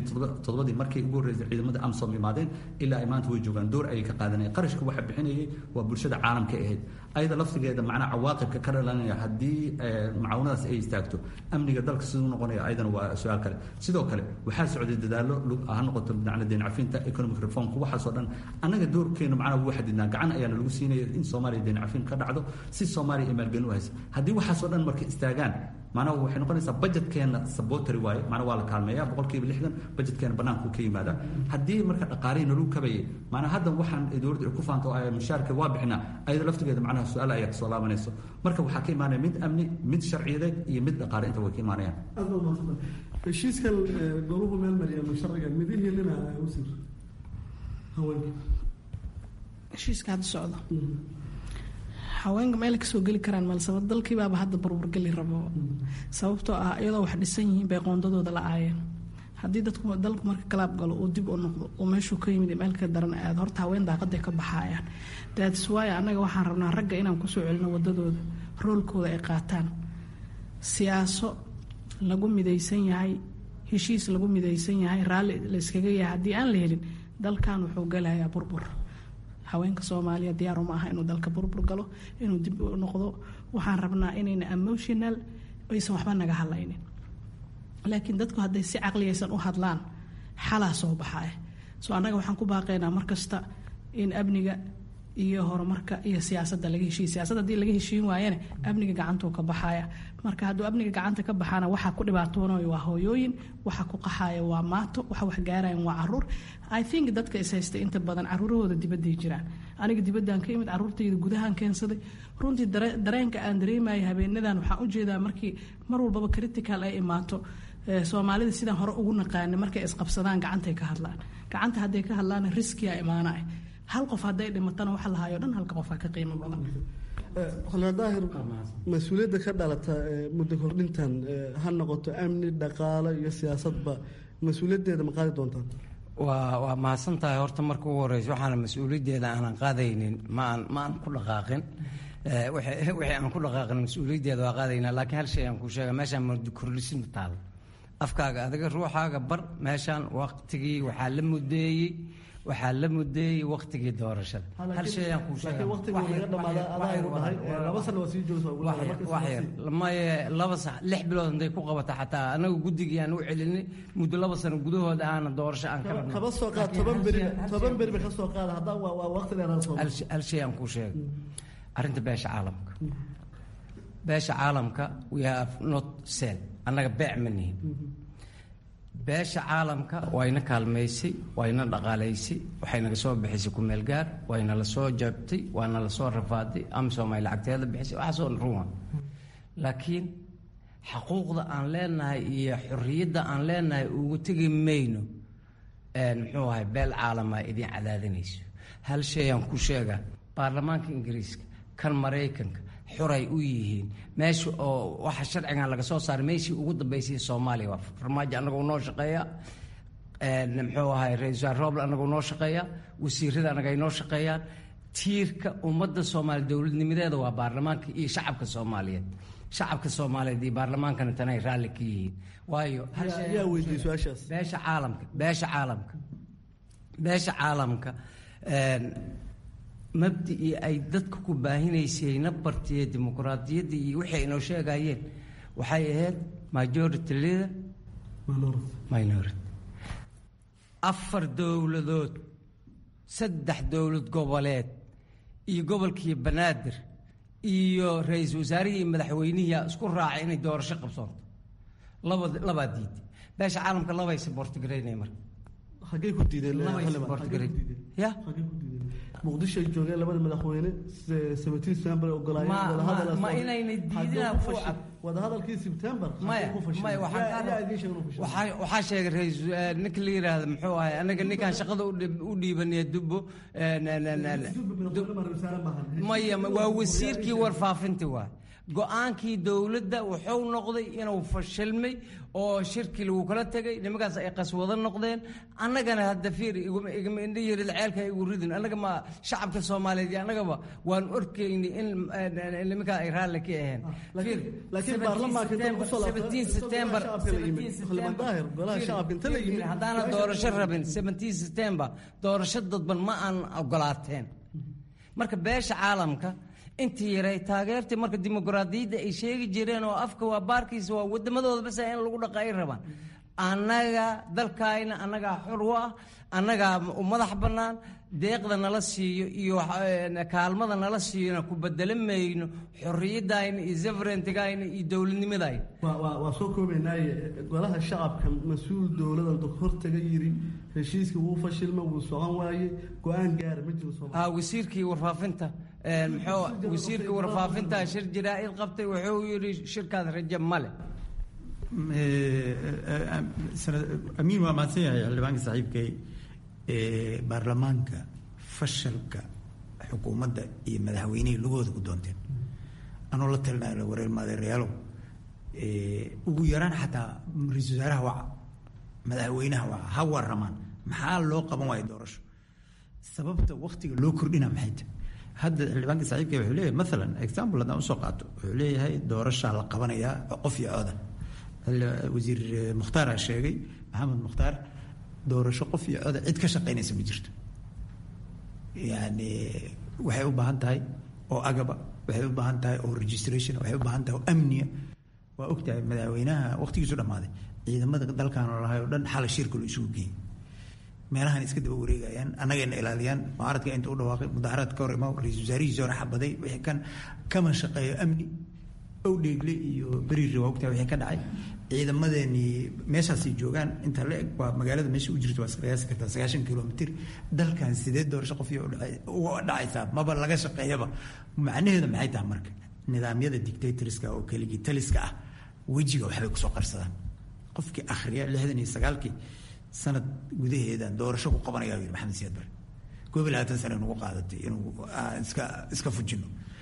2007 markii ugu horeysay ciidamada AMSOM yimaadeen ilaa ay maanta way joogaan door ay ka qaadanayeen qarashka waxa bixinayay waa bulshada caalamka ahayd ayada laftigeeda macna cawaaqibka ka dhalanaya hadii macaawinadaas ay istaagto amniga dalka sidoo noqonaya ayadana waa su'aal kale sidoo kale waxaa socday dadaalo ah noqoto dhinaca deyn cafinta economic reform waxa soo dhan anaga doorkeena macna waxa xadidnaa gacan ayaana lagu siinay in Soomaaliya deyn cafin ka dhacdo si Soomaaliya maalgelin u hayso hadii waxa soo dhan markay istaagaan macna waxay noqonaysaa budgetkeena sabootari waaye macna waa la kaalmeeyaa 60% budgetkeena banaanku ka yimaada hadii marka dhaqaalihiina lagu kabayay macna hadda waxaan dowladda ku faanto ay mushaarka waa bixinaa ayada laftigeeda macna su'aal ay soo laabanayso marka waxa ka imaanaya mid amni mid sharciyeed iyo mid dhaqaale inta way ka imaanayaan heshiiskan goluhu meel mariya sharciga midihii lina usir haweenka heshiiska hadda socda haweenka meel ka soo geli karaan malsabad dalkiibaaba hadda burburgeli rabo sababtoo ah iyadoo wax dhisan yihiin bay qoondadooda la aayeen haddii dalku marka kalaab galo uu dib u noqdo oo meeshuu ka yimid meel ka daran aad horta haween daaqaday ka baxaayaan that's why annaga waxaan rabnaa ragga inaan kusoo celino wadadooda roolkooda ay qaataan siyaaso lagu midaysan yahay, heshiis lagu midaysan yahay, raalli la iskaga yahay, haddii aan la helin dalkan wuxuu galayaa burbur. haweenka Soomaaliya diyaar uma aha inuu dalka burbur galo, inuu dib u noqdo. waxaan rabnaa inayna emotional aysan waxba naga hadlaynin, laakiin dadku hadday si caqliyaysan u hadlaan xalaa soo baxaya. soo annaga waxaan ku baaqaynaa markasta in amniga iyo horumarka iyo siyaasadda laga heshiiyo. siyaasadda haddii laga heshiin waayana amniga gacantuu ka baxaya. marka hadduu amniga gacanta ka baxaana waxaa ku dhibaatoonayo waa hooyooyin, waxa ku qaxaya waa maato, waxa wax gaarayan waa caruur. I think dadka is haystay inta badan caruurahooda dibadday jiraan. aniga dibaddaan ka imid, caruurtayda gudahaan keensaday. runtii dareenka aan dareemaya habeenadan waxaan u jeedaa markii mar walbaba critical ay imaato, Soomaalida sidaan hore ugu naqaana markay isqabsadaan gacantay ka hadlaan. gacanta hadday ka hadlaana riskiyaa imaanaya. hal qof hadday dhimatana waxa la hayo dhan halka qof ka qiimo badan. xalna daahir, mas-uuliyadda ka dhalata muddo kordhintan ha noqoto amni, dhaqaale iyo siyaasadba, mas-uuliyaddeeda ma qaadi doontaan? waa mahadsantahay. horta marka ugu horeysa waxaana mas-uuliyaddeeda aanan qaadaynin ma aan ku dhaqaaqin. wixii aan ku dhaqaaqin mas-uuliyaddeeda waa qaadaynaa, laakiin hal shay aan ku sheega, meeshaan muddo kordhisin ma taalo. afkaaga adiga ruuxaaga bar. meeshaan waqtigii waxaa la mudeeyey waqtigii doorashada. hal shay aan kuu sheega, maye 6 bilood haday ku qabata xataa anaga guddigii aan u celinay muddo 2 sano gudahooda aana doorasho aan ka rabnay. kaba soo qaad 10 beri ka soo qaad, hadda waa waqti dheer. hal shay aan kuu sheega, arrinta beesha caalamka we have not sell, annaga beec ma nihin. beesha caalamka wayna kaalmaysay, wayna dhaqaalaysay, waxay naga soo bixisay ku meel gaar, wayna la soo jabtay, waana la soo rafaaday, ama Soomaali lacagteeda bixisay, waxaasoo ruuma. laakiin xaquuqda aan leenahay iyo xorriyadda aan leenahay ugu tegi mayno muxuu ahay beel caalama idin cadaadinayso. hal shay aan ku sheegaa, baarlamaanka Ingiriiska, kan Maraykanka xuray u yihiin. meesha oo waxa sharcigan laga soo saaray meeshii ugu dambeysay Soomaaliya waa farmaajo anagoo noo shaqeeya, muxuu ahay Ra'iisul Roble anagoo noo shaqeeya, wasiirada anagay noo shaqeeyaan. tiirka ummadda Soomaaliya dowladnimadeeda waa baarlamaanka iyo shacabka Soomaaliyeed. shacabka Soomaaliyeed iyo baarlamaankana tanay raalli ka yihiin. waayo yaa weydiiyay su'aashaas. beesha caalamka mabdii ay dadka ku baahinaysay nabartiye dimuqraadiyadda iyo wixii inoo sheegayeen waxay ahayd majority leader minority. 4 dowladood, 3 dowlad goboleed iyo gobolkii Banaadir iyo ra'iisul wasaarihii iyo madaxweynihii isku raacay inay doorasho qabsoonto. laba diiday. beesha caalamka labay support gareynay marka. xagee ku diideen? ya muqdisho ay joogeen labada madaxweyne 17 September ogolaayeen ma inayna diidaan wada hadalkii September. waxaa sheegay ra'iisul ninka la yiraahdo muxuu ahay anaga ninkan shaqada u dhiibanay dubbo maya waa wasiirkii warfaafinta waa go-aankii dowladda wuxuu noqday inuu fashilmay oo shirki lagu kala tagay. nimankaas ay qaswada noqdeen. annagana hadda fiir igama indha yiri ceelka igu ridin. annaga ma shacabka Soomaaliyeed annagaba waan orkaynay in nimanka ay raalli ka aheen. laakiin baarlamaanka inta ku soo laabtay 17 September golaha shacabka inta la yimid haddaana doorasho rabin 17 September doorasho dadban ma aan ogolaateen. marka beesha caalamka intii yaray taageertay marka dimuqraadiyadda ay sheegi jireen oo afka waa baarkiisa waa wadamadooda bas in lagu dhaqaay rabaan. annaga dalkayna annaga xor u ah, annaga madax bannaan, deeqda nala siiyo iyo kaalmada nala siiyona ku bedelamayno xorriyadayna iyo sovereignty-gayna iyo dowladnimadayna. waa soo koobaynay golaha shacabka mas-uul dowladda hortaga yiri heshiiska wuu fashilma, wuu socon waaye, go-aan gaara ma jiro Soomaaliya. wasiirkii warfaafinta wasiirka warfaafinta shir jaraa'id qabtay wuxuu yiri shirkaas rajo male. amiin waa mahadsan yahay xildhibaanka saaxiibkay. baarlamaanka fashalka xukuumadda iyo madaxweynihii lugooda ku doonteen anoo la talinayo wareer maadeerayaalow ugu yaraan xataa ra-iisul wasaaraha waca, madaxweynaha waca, ha waramaan maxaa loo qaban waayo doorasho. sababta waktiga loo kordhina maxay tahay? hadda xildhibaanka saaxiibka wuxuu leeyahay maalan example haddaan usoo qaato wuxuu leeyahay doorashaa la qabanayaa qof iyo cooda wasiir mukhtaar sheegay maxamed mukhtaar doorasho qof iyo cod cid ka shaqaynaysa ma jirto yani waxay u baahan tahay oo agaba waxay u baahan tahay oo registration waxay u baahan tahay oo amniya waa ogtahay madaxweynaha waqtigiisu dhammaaday ciidamada dalkan lahay oo dhan xalay shirka loo isugu geeyey meelahan iska daba wareegayaan annagayna ilaaliyaan mucaaradka inta u dhawaaqay mudaharaad ka hor imaa ra-iisul wasaarihiisi hore xabaday wixii kan kama shaqeeyo amni owdheegle iyo beriirri waa ogtahay wixii ka dhacay ciidamadeenii meeshaasay joogaan inta la eg waa magaalada meesha u jirto waa qiyaasi kartaa 90 kilomitir dalkan sideed doorasho qof iyo uga dhacaysaa maba laga shaqeeyaba macnaheedu maxay tahay marka nidaamyada dictatorska oo keligii taliska ah wejiga waxbay kusoo qarsadaan qofkii akhriya 69kii sanad gudaheedan doorasho ku qabanaya yiri maxamed siyaad bare 12 sano nagu qaadatay inuu iska fujino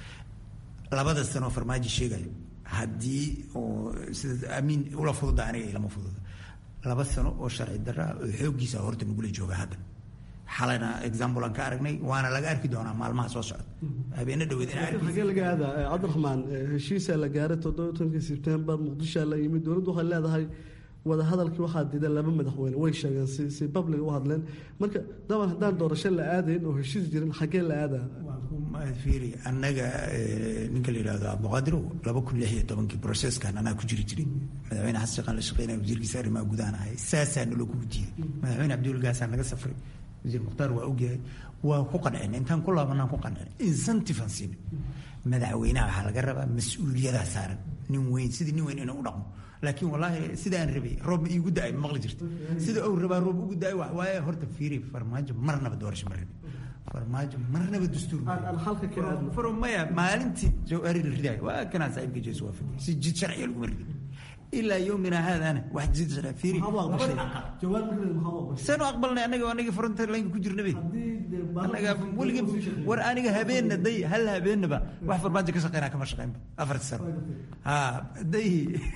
labada sano farmaajo sheegayo haddii oo sida amiin ula fududa aniga ilama fududa 2 sano oo sharci darra oo xooggiisa horta nagula jooga hadda xalayna example aan ka aragnay waana laga arki doonaa maalmaha soo socda habeena dhaweed in arki laga aada Cabdiraxmaan heshiisa la gaaray 7 September Muqdisho la yimid dowladdu waxay leedahay wada hadalkii waxaa diiday laba madaxweyne way sheegeen si public u hadleen marka daban hadaan doorasho la aadayn oo heshiis jirin xagee la aadaa ma fiiri annaga ninka la yiraahdo Abduqaadir 2016 processkan anaa ku jiri madaxweyne xasan sheekh la shaqeynay wasiirkiisa arrimaha gudaha ahay saasaan loo ku diiday madaxweyne Abdul Gaasaan naga safray wasiir mukhtaar waa ogyahay waa ku qancin intaan ku laabanaan ku qancin incentive ansiin madaxweynaha waxa laga rabaa mas'uuliyada saaran nin weyn sidii nin weyn inuu u dhaqmo laakiin wallahi sida aan rabay roob iigu daay maqli jirto sida uu rabaa roob ugu daay wax waaye horta fiiri farmaajo marnaba doorasho mar farmaajo marnaba dastuur aan halka ka aadno farmaya maalintii jawari la riday waa kana saaxiibka jeeso waa fadhi si jid sharci lagu maridi إلا يومنا هذا أنا واحد زيد فيري جوال سنو أقبلنا أنا فرنت لين كجر نبي أنا ولقي ورأني هبين دي هل هبين بقى واحد فرماجة كسقينا كم شقين أفرد السر ها دي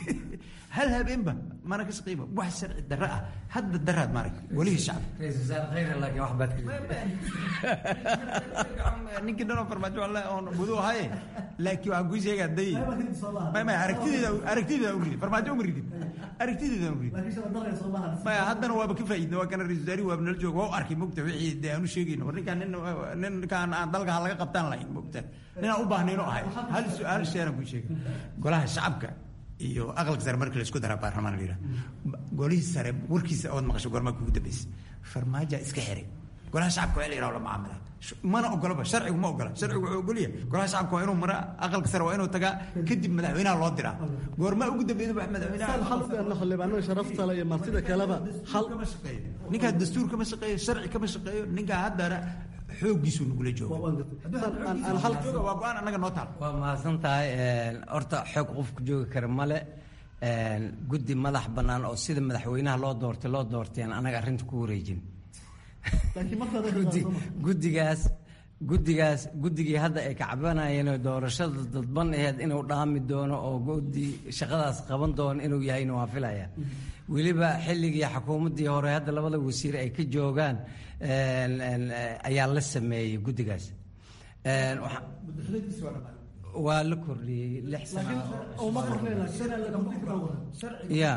هل هبين بقى ما أنا كسقيمة واحد سر الدراء حد الدراء مارك وليه الشعب غير الله واحد بات نيجي نروح فرماجة والله بدو هاي لكن وعجوز هيك دي ما أركتي ده أمري فرماجة أمري أركتي ده أمري ما هذا هو بكيف يد هو كان الرجال وابن الجوج هو أركي مكتوب ده أنو شيء ورني كان ضلق على قبطان لاين مكتوب لنا أوبه نيرو هاي هل السؤال الشارع كل شيء قولها الشعب iyo aqalka sare markii la isku dara baarlamaan leeyahay golihii sare warkiisa oo maqasho gorma ku gudbis farmaajo iska xiray golaha shacabka waa inuu la macaamila mana ogolaba sharcigu ma ogola sharcigu wuxuu ogolyahay golaha shacabka waa inuu mara aqalka sare waa inuu tagaa kadib madaxweynaha loo diraa gorma ugu dambeeyay madaxweynaha halka xildhibaanada sharafta leh martida kaleba hal ninka dastuurka ma shaqeeyo sharci kama shaqeeyo ninka hadda xoogiisu nugula joogo aan halka waa go'aan anaga noo taal waa mahadsan tahay horta xoog qofku joogi kara male guddi madax bannaan oo sida madaxweynaha loo doortay anaga arrinta ku wareejin guddigii hadda ay kacbanayeen doorashada dadban ahayd inuu dhaami doono oo guddi shaqadaas qaban doono inuu yahayna waa filaya weliba xilligii xukuumaddii hore hadda labada wasiir ay ka joogaan ayaa la sameeyey guddigaas waa la kordhiyey 6 sano ya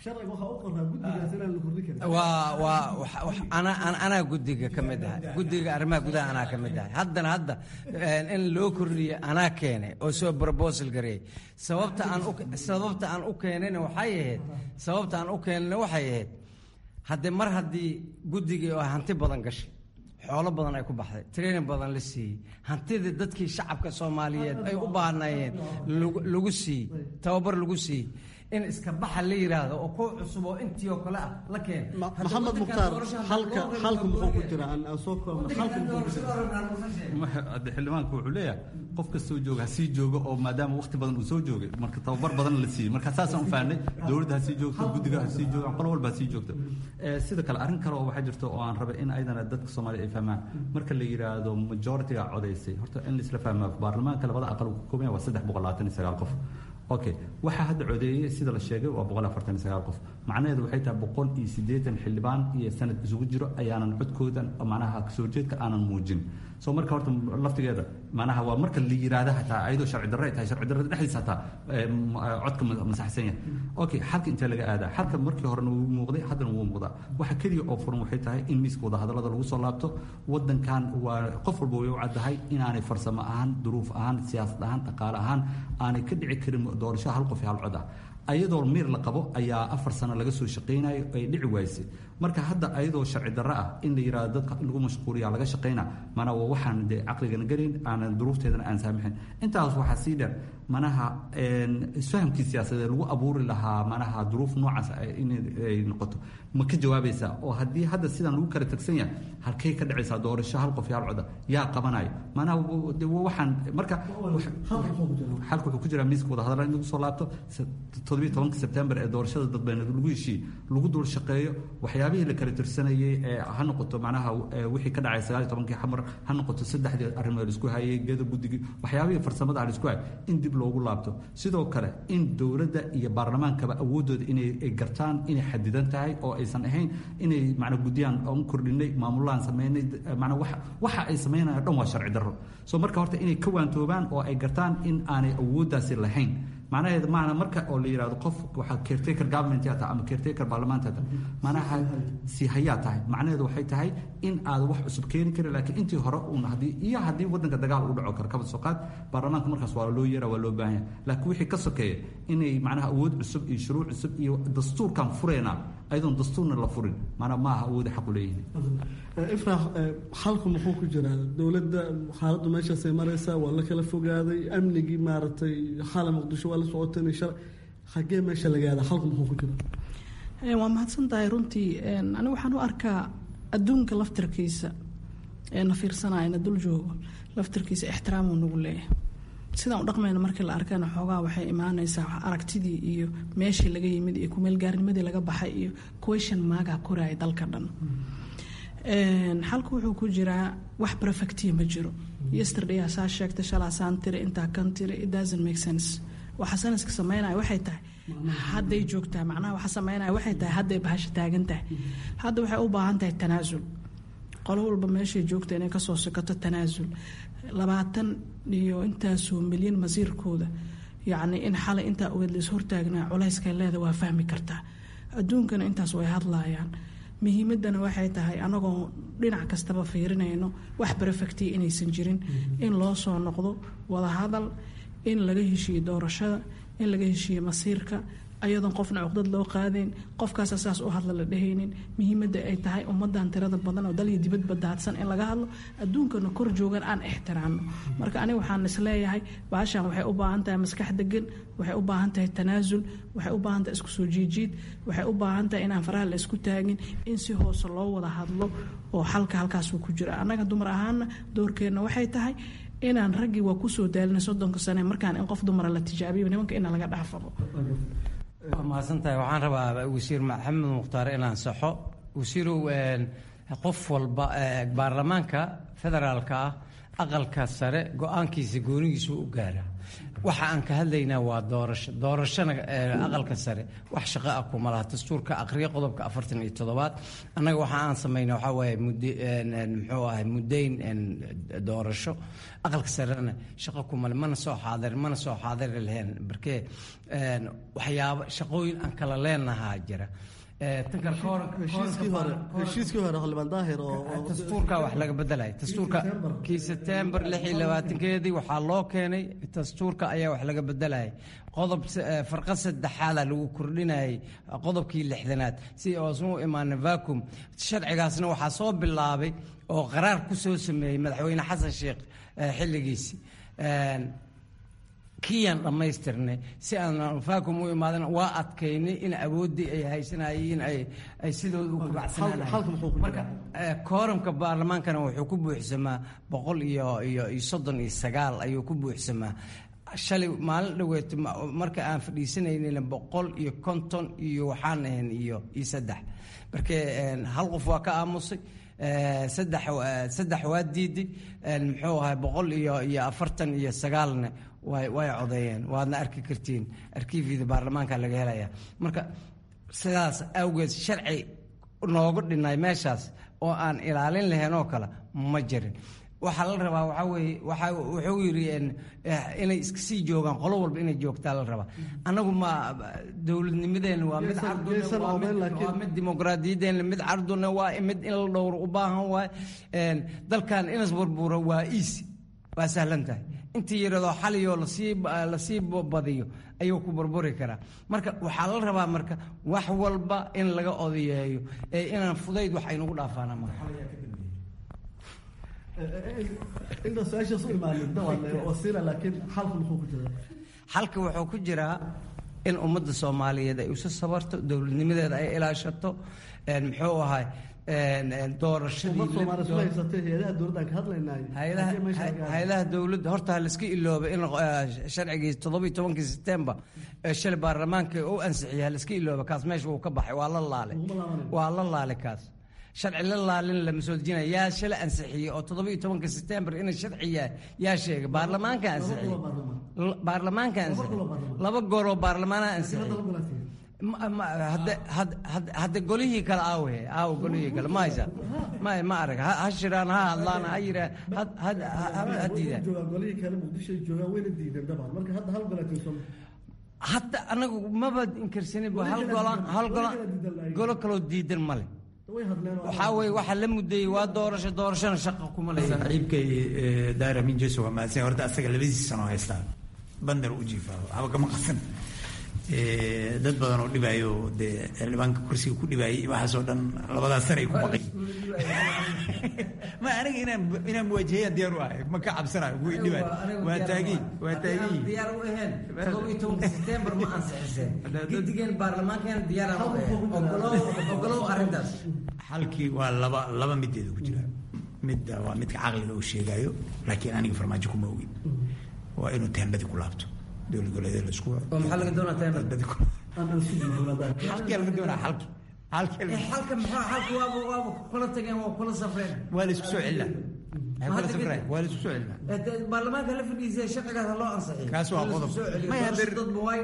أنا قديك كمدها قديك أرمى قدها أنا كمدها هذا إن لو كوري أنا كينه أو سو بروبوزل قري سببت أن أوكينه وحيد سببت أن أوكينه وحيد هذا مر هذه قديك وهنتي بدن قش xoolo badan ay ku baxday training badan la siiyay hantida dadkii shacabka Soomaaliyeed ay u baahnayeen lagu siiyay tababar lagu siiyay in iska baxa la yiraahdo oo ku cusub oo intii oo kale ah la keen Maxamed Mukhtaar halka muxuu ku jira aan soo koobno halka xildhibaanku wuxuu leeyahay qof kasta oo jooga si jooga oo maadaama waqti badan uu soo joogay marka tababar badan la siiyay marka saasaan u faanay dawladda si joogto guddiga si jooga qolo walba si joogto sida kale arrin kale oo waxa jirto oo aan rabay in aydan dadka Soomaaliyeed ay fahmaan marka la yiraahdo majority-ga codeysay horta in la isla fahmo baarlamaanka labada aqal uu ka kooban yahay 329 qof okay waxaa hadda codeeyey sida la sheegay waa 149 qof macnaheedu waxay tahay 180 xildhibaan iyo sanad isugu jiro ayaanan codkoodan macnaha kasoo jeedka aanan muujin soo marka horta laftigeeda macnaha waa marka la yiraahdo hataa ayadoo sharci darro tahay sharci darrada dhexdiisa hataa codka masaxsan yahay okay halka inta laga aadaa halka markii horena wuu muuqday haddana wuu muuqdaa waxa kaliya oo furan waxay tahay in miiska wada hadallada lagu soo laabto wadankan waa qof walba way u caddahay inaanay farsamo ahaan duruuf ahaan siyaasad ahaan dhaqaale ahaan aanay ka dhici karin doorasho hal qof iyo hal cod ah ayadoo miir la qabo ayaa 4 sano laga soo shaqeynayo ay dhici waysay marka hadda ayadoo sharci darro ah in la yiraahdo dadka lagu mashquuliyaa laga shaqeynaa mana waa waxaan dee caqligana gelin aanan duruufteedana aan saamixin intaas waxaa sii dheer manaha isfahamkii siyaasadeed lagu abuuri lahaa manaha duruuf noocaas inay noqoto ma ka jawaabaysaa oo haddii hadda sidaan lagu kala tagsan yahay halkay ka dhacaysaa doorasho hal qof iyo hal coda yaa qabanayo manaha waxaan marka xalku wuxuu ku jiraa miiska wada hadalla in lagu soo laabto 17 September ee doorashada dadweyne lagu heshiiyey lagu dul shaqeeyo waxyaabihii la kala tirsanayay ee ha noqoto macnaha wixii ka dhacay 19 xamar ha noqoto saddexdii arrimood la isku hayay geeda gudigi waxyaabihii farsamada la isku hayay in dib loogu laabto sidoo kale in dowladda iyo baarlamaankaba awoodooda inay gartaan inay xadidan tahay oo aysan ahayn inay macnaha gudiyaan oo kordhinay maamulaan sameynay macnaha waxa ay sameynayaan dhan waa sharci darro soo marka horta inay ka waantoobaan oo ay gartaan in aanay awooddaasi lahayn macnaheedu maana marka oo la yiraahdo qof waxa caretaker government yaa tahay ama caretaker baarlamaanka tahay macnaha si hayaa tahay macnaheedu waxay tahay in aad wax cusub keeni kari laakiin intii hore uun haddii wadanka dagaal u dhaco karo kaba soo qaad baarlamaanka markaas waa loo yeeraa waa loo baahan yahay laakiin wixii ka sokeeya inay macnaha awood cusub iyo shuruuc cusub iyo dastuurkan fureyna ayadoon dastuurna la furin maana maaha awoodi xaq u leeyihiin ifraax xalku muxuu ku jiraa dowladda xaaladdu meeshaasay maraysaa waa la kala fogaaday amnigii maaragtay xaala muqdisho waa la socotanay xaggee meesha laga aadaa xalku muxuu ku jiraa waa mahadsan tahay runtii anigu waxaan u arkaa adduunka laftirkiisa na fiirsanaya na dul joogo laftirkiisa ixtiraamuu nagu leeyahay sidaan u dhaqmayna markii la arkayna xoogaa waxay imaanaysaa aragtidii iyo meeshii laga yimid iyo kumeelgaarnimadii laga baxay iyo question maagaa koraya dalka dhan xalku wuxuu ku jiraa wax perfectiya ma jiro yesterday asaa sheegtay shalaasaan tiri intaa kan tiri it doesn't make sense waxa sanaska sameynaya waxay tahay hadday joogtaa macnaha waxa sameynaya waxay tahay hadday bahasha taagan tahay hadda waxay u baahan tahay tanaasul qolo walba meeshay joogta inay kasoo sokoto tanaasul 20 iyo intaasoo milyan masiirkooda yacni in xalay intaa ogeed la is hortaagnaa culayska leeda waa fahmi kartaa adduunkana intaas way hadlaayaan muhiimadana waxay tahay anagoo dhinac kastaba fiirinayno wax perfectiya inaysan jirin in loo soo noqdo wada hadal in laga heshiiyo doorashada in laga heshiiyo masiirka ayadoon qofna cuqdad loo qaadayn qofkaas saas u hadla la dhehaynin muhiimadda ay tahay ummadan tirada badan oo dal iyo dibadba daadsan in laga hadlo adduunkana kor joogan aan ixtiraamno marka aniga waxaan isleeyahay baashan waxay u baahan tahay maskax degan waxay u baahan tahay tanaasul waxay u baahan tahay isku soo jiijiid waxay u baahan tahay inaan faraha la isku taagin in si hoose loo wada hadlo oo xalka halkaasuu ku jira annaga dumar ahaana doorkeenna waxay tahay inaan raggii waa kusoo daalina 30 sane markaan in qof dumara la tijaabiyo nimanka ina laga dhaafabo waa mahadsantahay waxaan rabaa wasiir maxamed mukhtaar inaan saxo wasiirow qof walba baarlamaanka federaalka ah aqalka sare go-aankiisa goonigiisa u gaara waxa aan ka hadlaynaa waa doorashana aqalka sare wax shaqo ah kuma laha dastuurka aqriya qodobka 47 annaga waxa aan samaynaa waxaa waaye muxuu ahay muddayn doorasho aqalka sarena shaqo kumale mana soo xaadiri lahayn barkee waxyaabo shaqooyin aan kala leenahaa jira heshiiskii hore xildhibaan daahir oo dastuurka wax laga bedelay dastuurka kii September 26 waxaa loo keenay dastuurka ayaa wax laga bedelay qodob farqad saddexaad lagu kordhinayay qodobkii 60aad si oo soo imaan vacuum sharcigaasna waxaa soo bilaabay oo qaraar ku soo sameeyay madaxweyne xasan sheekh xilligiisi kiyan dhamaystirnay si aan vacuum u imaadan waa adkaynay in awoodii ay haysanayeen ay sidooda u kubacsanayeen marka kooramka baarlamaankana wuxuu ku buuxsamaa 139 ayuu ku buuxsamaa shalay maalin dhaweed marka aan fadhiisanaynayna 150 iyo waxaan ahayn iyo 3 marka hal qof waa ka aamusay saddex waa diiday muxuu ahay 149 way codeeyeen, waadna arki kartiin, arkiifyada baarlamaanka laga helaya. marka sidaas awgeed sharci noogu dhinay meeshaas oo aan ilaalin lahayn oo kale ma jirin. waxaa la rabaa waxaa weeye wuxuu yidhi inay iska sii joogaan, qolo walba inay joogtaa la rabaa. annagu ma dowladnimadeena waa mid carduna, waa mid dimuqraadiyadeena mid carduna, waa mid in la dhowro u baahan waay. dalkan inas burbura waa easy, waa sahlan tahay. intii yaradoo xaliyoo lasii badiyo ayuu ku burburi karaa. marka waxaa la rabaa marka wax walba in laga odayeeyo, inaan fudayd wax aynugu dhaafaana marka. inta su-aashaas u imaanida wasiila, laakiin xalku muxuu ku jiraa? xalka wuxuu ku jiraa in ummadda Soomaaliyeed ay isu sabarto, dowladnimadeeda ay ilaashato, muxuu ahay hay-adaha dowladda horta ha laiska iloobay in sharcigii 17 September shalay baarlamaanka uu ansixiyay, ha laiska ilooba kaas, meesha uu ka baxay, waa la laale kaas. sharci la laalin lama soo dejinaya. yaa shalay ansixiyey oo 17 September in sharci yaa sheegay baarlamaanka ansixiyey, laba goor oo baarlamaanka ansixiyey. hadda golihii kale aawe golihii kale ma haysa ma arag ha shiraan ha hadlaan ha yiraan ha diidaan golihii kale Muqdisho joogaan wayna diideen dabcan. marka hadda hal gol aysan hadda anagu maba inkarsanin ba hal golo kaloo diidan male. waxaa weeye waxa la mudayey waa doorashana shaqo kuma leeyahay. saaxiibkay Daahir Amiin Jeeso waa mahadsan. horta asaga 2 sano haystaa bandar u jiifaa, waxba kama qasan. dad badan oo dhibaayo dee xildhibaanka kursiga ku dhibaayay waxaasoo dhan 2 sano ay ku baqay. ma aniga inaan muwaajahaya diyaar u ahay, ma ka cabsanayo kuwa dhibaay. waa taagii diyaar u ahayn 17 September ma ansixiseen gidigeen baarlamaankan diyaar ah ogolow arrintaas. xalkii waa laba mideeda ku jira. midda waa midka caqliga uu sheegayo, laakiin aniga farmaajo kuma ogin. waa inuu teendhadii ku laabto dowlad goboleedyada la isku oo maxaa laga doonaa teendhadii halkii laga doonaa halka waa kula tageen, waa kula safreen, waa la isku soo celinaa. waa la isku soo celinaa. baarlamaanka la fadhiisay shaqadaas loo ansaxay. kaas waa qodob. ma yahay dad way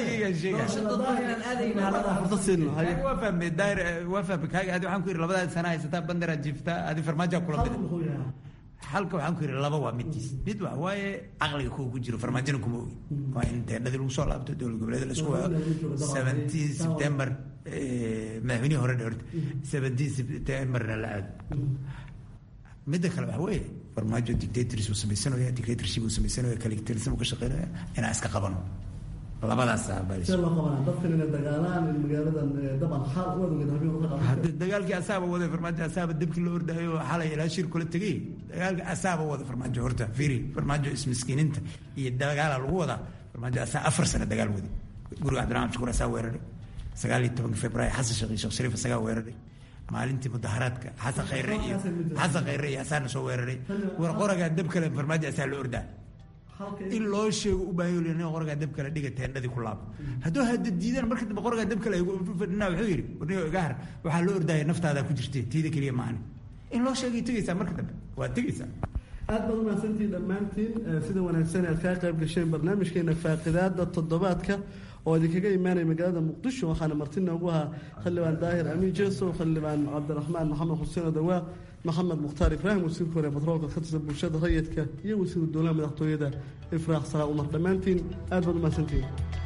dhamaatay. waa fahmay Daahir, waa fahmay kaaga. hadi waxaan ku yiri 2 sano haysataa bandara jiiftaa, hadi farmaajo kula mid. halka waxaan ku yiri 2 waa midkiis. mid waa waaye caqliga ku jiro, farmaajina kuma ogi. waa in teendhadii lagu soo laabto, dowlad goboleedyada la isku 17 September madaxweynihii hore dhawrta 17 September la aado. midda kale waxa weeye farmaajo dictatorship uu samaysanaya, dictatorship uu samaysanaya, collectorism uu ka shaqeynaya. inaan iska qabano labadaas dadkan inay dagaalaan magaaladan daban xal hadda dagaalkii asaaba wada farmaajo, asaaba dabkii la ordaayo xalay ilaa shir kula tegay. dagaalkii asaaba wada farmaajo. horta fiiri, farmaajo ismiskiininta iyo dagaala lagu wadaa. farmaajo asaa 4 sano dagaal wadi. guriga Cabdiraxmaan Shukuur asaa weeraray 19 February. xasan Sheekh Shariif asagaa weeraray. maalintii mudaharaadka xasan khayre iyo asaana soo weeraray. war qoragaa dab kale farmaajo asaa la ordaa. in loo sheego u baahan yahay in qoragaa dab kale dhiga teendhadii ku laabo. hadduu hadda diidaan marka dambe qoragaa dab kale fadhinaa wuxuu yidhi warniyo igahar waxaa loo ordaaya naftaada ku jirtay tiida keliya maani. in loo sheegay tegaysaa marka dambe waa tegaysaa. aad baad umahadsantihiin dhammaantiin sida wanaagsan aad kaa qayb gasheen barnaamijkeena faaqidaada toddobaadka oo idinkaga imaanaya magaalada Muqdisho. waxaana martina ugu ahaa xildhibaan Daahir Amiin Jeeso, xildhibaan Cabdiraxmaan Maxamed Xuseen Odawaa, Maxamed Mukhtaar Ibraahim wasiirka hore batroolka ka tirsan bulshada rayidka, iyo wasiirka dowladda madaxtooyada Ifraax Salaa Umar. dhammaantiin aad baad umahadsantihiin.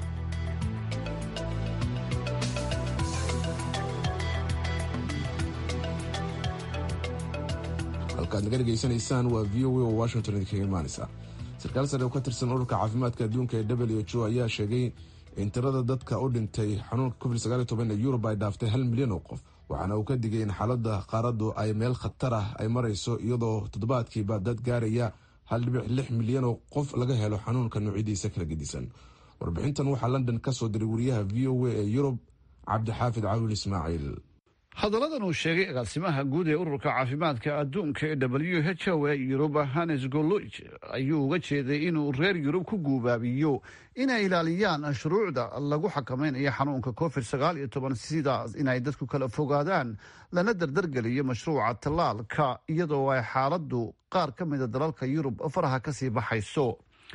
halkaad naga dhegaysanaysaan waa v o a oo Washington idinkaga imaanaysa. sarkaal sare oo ka tirsan ururka caafimaadka adduunka ee WHO ayaa sheegay in tirada dadka u dhintay xanuunka COVID-19 ee Yurub ay dhaaftay 1 milyan oo qof. waxaana uu ka digay in xaaladda qaaradu ay meel khatar ah ay marayso, iyadoo toddobaadkiiba dad gaaraya 1.6 milyan oo qof laga helo xanuunka noocyadiisa kala gedisan. warbixintan waxaa London ka soo diray wariyaha v o a ee Yurub Cabdixaafid Caawil Ismaaciil. hadalladan uu sheegay agaasimaha guud ee ururka caafimaadka adduunka ee WHO ee Yurub Hannes Goluj ayuu uga jeeday inuu reer Yurub ku guubaabiyo inay ilaaliyaan shuruucda lagu xakameynayo xanuunka COVID-19 sida inay dadku kala fogaadaan lana dardargeliyo mashruuca tallaalka iyadoo ay xaaladdu qaar ka mida dalalka Yurub faraha kasii baxayso.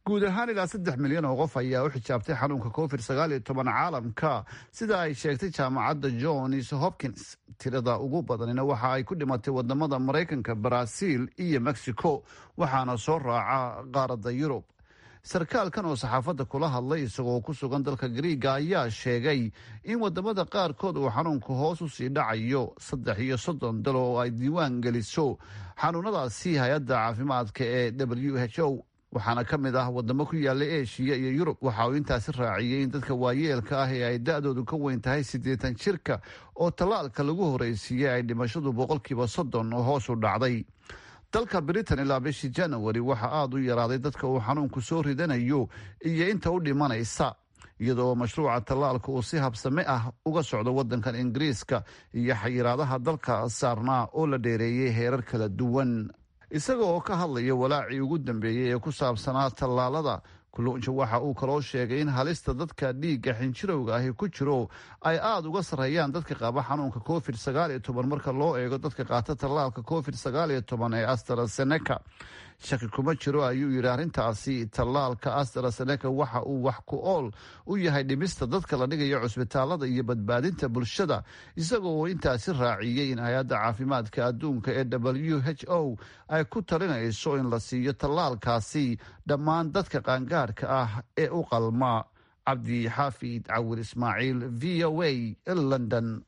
guud ahaan ilaa 3 milyan oo qof ayaa u xijaabtay xanuunka covid-19 caalamka sida ay sheegtay jaamacadda Johns Hopkins. tirada ugu badanina waxa ay ku dhimatay wadamada Mareykanka, Brazil iyo Mexico, waxaana soo raaca qaaradda Yurub. sarkaalkan oo saxaafadda kula hadlay isagoo ku sugan dalka Greega ayaa sheegay in wadamada qaarkood uu xanuunku hoos u sii dhacayo 33 dal oo ay diiwaan geliso xanuunadaasi hay-adda caafimaadka ee WHO, waxaana ka mid ah wadamo ku yaala Aasiya iyo Yurub. waxa uu intaasi raaciyay in dadka waayeelka ah ee ay da'doodu ka weyn tahay 80 jirka oo tallaalka lagu horeysiiyey ay dhimashadu 30% oo hoos u dhacday. dalka Britain ilaa bishii January waxa aad u yaraaday dadka uu xanuunku soo ridanayo iyo inta u dhimanaysa, iyadoo mashruuca tallaalka uu si habsame ah uga socdo wadankan Ingiriiska iyo xayiraadaha dalka saarnaa oo la dheereeyay heerar kala duwan. isaga oo ka hadlaya walaacii ugu dambeeyey ee ku saabsanaa tallaalada, Kulunja waxa uu kaloo sheegay in halista dadka dhiigga xinjirowga ahi ku jiro ay aad uga sarreeyaan dadka qaba xanuunka covid-19 marka loo eego dadka qaata tallaalka covid-19 ee AstraZeneca. shaki kuma jiro ayuu yidhi arrintaasi. tallaalka AstraZeneca waxa uu wax ku ool u yahay dhimista dadka la dhigayo cusbitaalada iyo badbaadinta bulshada, isagoo intaasi raaciyey in hay-adda caafimaadka adduunka ee WHO ay ku talinayso in la siiyo tallaalkaasi dhammaan dadka qaangaarhka ah ee u qalma. cabdi xaafid cawir ismaaciil, VOA, London.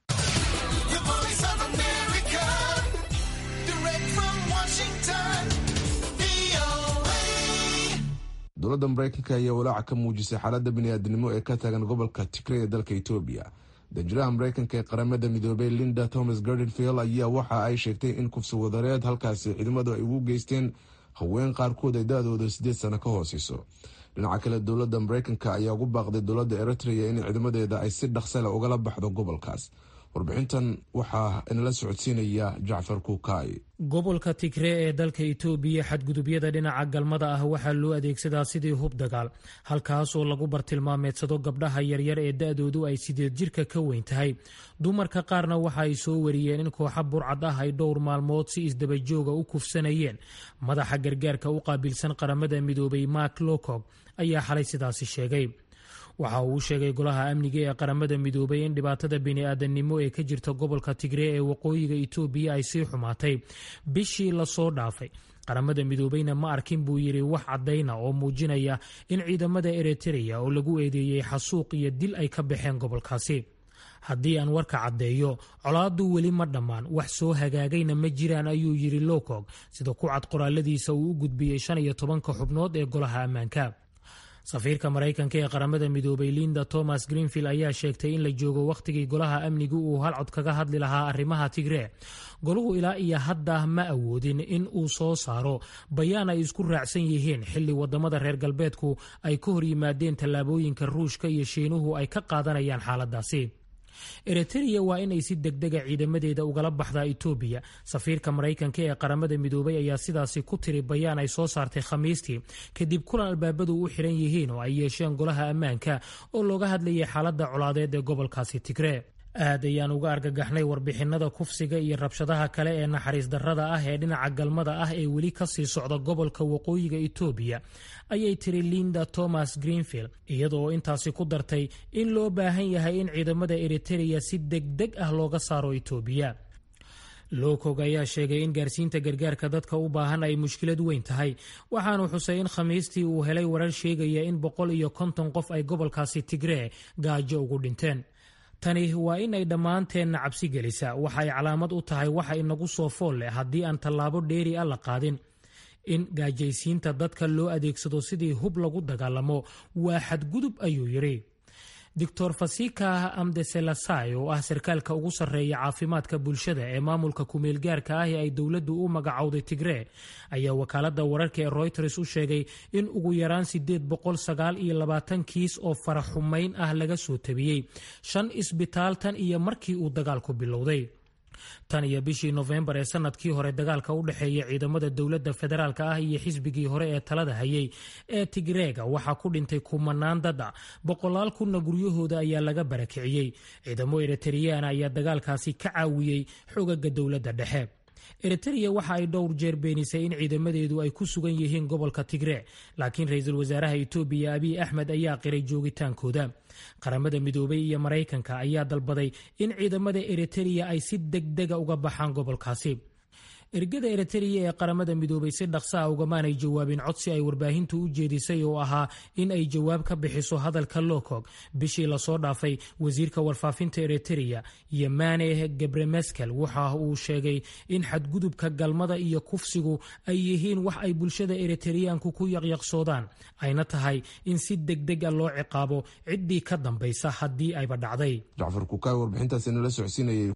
dowladda Mareykanka ayaa walaaca ka muujisay xaaladda bini'aadanimo ee ka taagan gobolka Tigray ee dalka Itoobiya. danjiraha Mareykanka ee qaramada midoobay Linda Thomas-Greenfield ayaa waxa ay sheegtay in kufsi wadareed halkaasi ciidamadu ay ugu geysteen haween qaarkood ay da'dooda 8 sano ka hooseyso. dhinaca kale dowladda Mareykanka ayaa ugu baaqday dowladda Eritrea in ciidamadeeda ay si dhaqso leh ugala baxdo gobolkaas. warbixintan waxaa inala socodsiinaya Jacfar Kuukay. gobolka Tigray ee dalka Itoobiya xadgudubyada dhinaca galmada ah waxaa loo adeegsadaa sidii hub dagaal, halkaas oo lagu bartilmaameedsado gabdhaha yaryar ee da'doodu ay 8 jirka ka weyn tahay. dumarka qaarna waxa ay soo wariyeen in kooxo burcad ah ay dhowr maalmood si isdaba jooga u kufsanayeen. madaxa gargaarka u qaabilsan qaramada midoobay Mark Lowcock ayaa xalay sidaasi sheegay. waxa uu sheegay golaha amniga ee qaramada midoobay in dhibaatada bini'aadanimo ee ka jirta gobolka Tigray ee waqooyiga Itoobiya ay sii xumaatay bishii la soo dhaafay. qaramada midoobayna ma arkin buu yiri wax cadayna oo muujinaya in ciidamada Eritrea oo lagu eedeeyay xasuuq iyo dil ay ka baxeen gobolkaasi. haddii aan warka caddeeyo, colaadu weli ma dhammaan, wax soo hagaagayna ma jiraan, ayuu yiri Lowcock sida ku cad qoraaladiisa uu u gudbiyey 15 xubnood ee golaha ammaanka. safiirka Mareykanka ee qaramada midoobay Linda Thomas-Greenfield ayaa sheegtay in la joogo waqtigii golaha amnigu uu halcod kaga hadli lahaa arrimaha Tigray. goluhu ilaa iyo hadda ma awoodin in uu soo saaro bayaan ay isku raacsan yihiin xilli wadamada reer galbeedku ay ka hor yimaadeen tallaabooyinka Ruushka iyo Shiinuhu ay ka qaadanayaan xaaladaasi. Eritrea waa inay si degdega ciidamadeeda ugala baxdaa Itoobiya. safiirka Mareykanka ee qaramada midoobay ayaa sidaasi ku tiri bayaan ay soo saartay Khamiistii kadib kulan albaabadu u xiran yihiin oo ay yeesheen golaha ammaanka oo looga hadlayay xaaladda colaadeed ee gobolkaasi Tigray. aad ayaan uga argagaxnay warbixinada kufsiga iyo rabshadaha kale ee naxariis darrada ah ee dhinaca galmada ah ee weli ka sii socda gobolka waqooyiga Itoobiya, ayay tiri Linda Thomas-Greenfield, iyadoo intaasi ku dartay in loo baahan yahay in ciidamada Eritrea si degdeg ah looga saaro Itoobiya. Lowcock ayaa sheegay in gaarsiinta gargaarka dadka u baahan ay mushkilad weyn tahay, waxaanu xusay in Khamiistii uu helay warar sheegaya in 150 qof ay gobolkaasi Tigray gaajo ugu dhinteen. tani waa in ay dhammaanteenna cabsi gelisa. waxay calaamad u tahay waxa inagu soo fool leh haddii aan tallaabo dheeri ah la qaadin. in gaajaysiinta dadka loo adeegsado sidii hub lagu dagaalamo waa xadgudub, ayuu yiri. Dr. Fasika Amdeselasai oo ah sarkaalka ugu sarreeya caafimaadka bulshada ee maamulka kumeelgaarka ah ee ay dowladdu u magacowday Tigray ayaa wakaaladda wararka ee Reuters u sheegay in ugu yaraan 829 kiis oo faraxumayn ah laga soo tabiyey 5 isbitaal tan iyo markii uu dagaalku bilowday. tan iyo bishii November ee sanadkii hore dagaalka u dhaxeeya ciidamada dowladda federaalka ah iyo xisbigii hore ee talada hayay ee Tigreega waxaa ku dhintay kumanaan dad ah, 100 kunna guryahooda ayaa laga barakiciyey. ciidamo Eritrean ayaa dagaalkaasi ka caawiyey xogaga dowladda dhexe. eritrea waxa ay dhowr jeer beenisay in ciidamadeedu ay ku sugan yihiin gobolka Tigray, laakiin ra-iisul wasaaraha Itoobiya Abiy Ahmed ayaa qiray joogitaankooda. Qaramada Midoobay iyo Maraykanka ayaa dalbaday in ciidamada Eritrea ay si degdeg ah uga baxaan gobolkaasi. ergada Eritrea ee Qaramada Midoobay si dhaqso ah ugamaanay jawaabin codsi ay warbaahintu u jeedisay oo ahaa in ay jawaab ka bixiso hadalka Lowcock. Bishii la soo dhaafay, wasiirka warfaafinta Eritrea Yemane Gebremeskel waxa uu sheegay in xadgudubka galmada iyo kufsigu ay yihiin wax ay bulshada Eritreanku ku yaqyaqsoodaan, ayna tahay in si degdeg ah loo ciqaabo ciddii ka dambaysa haddii ayba dhacday. Jacfar Kukaay warbixintaasi nala socodsiinayay.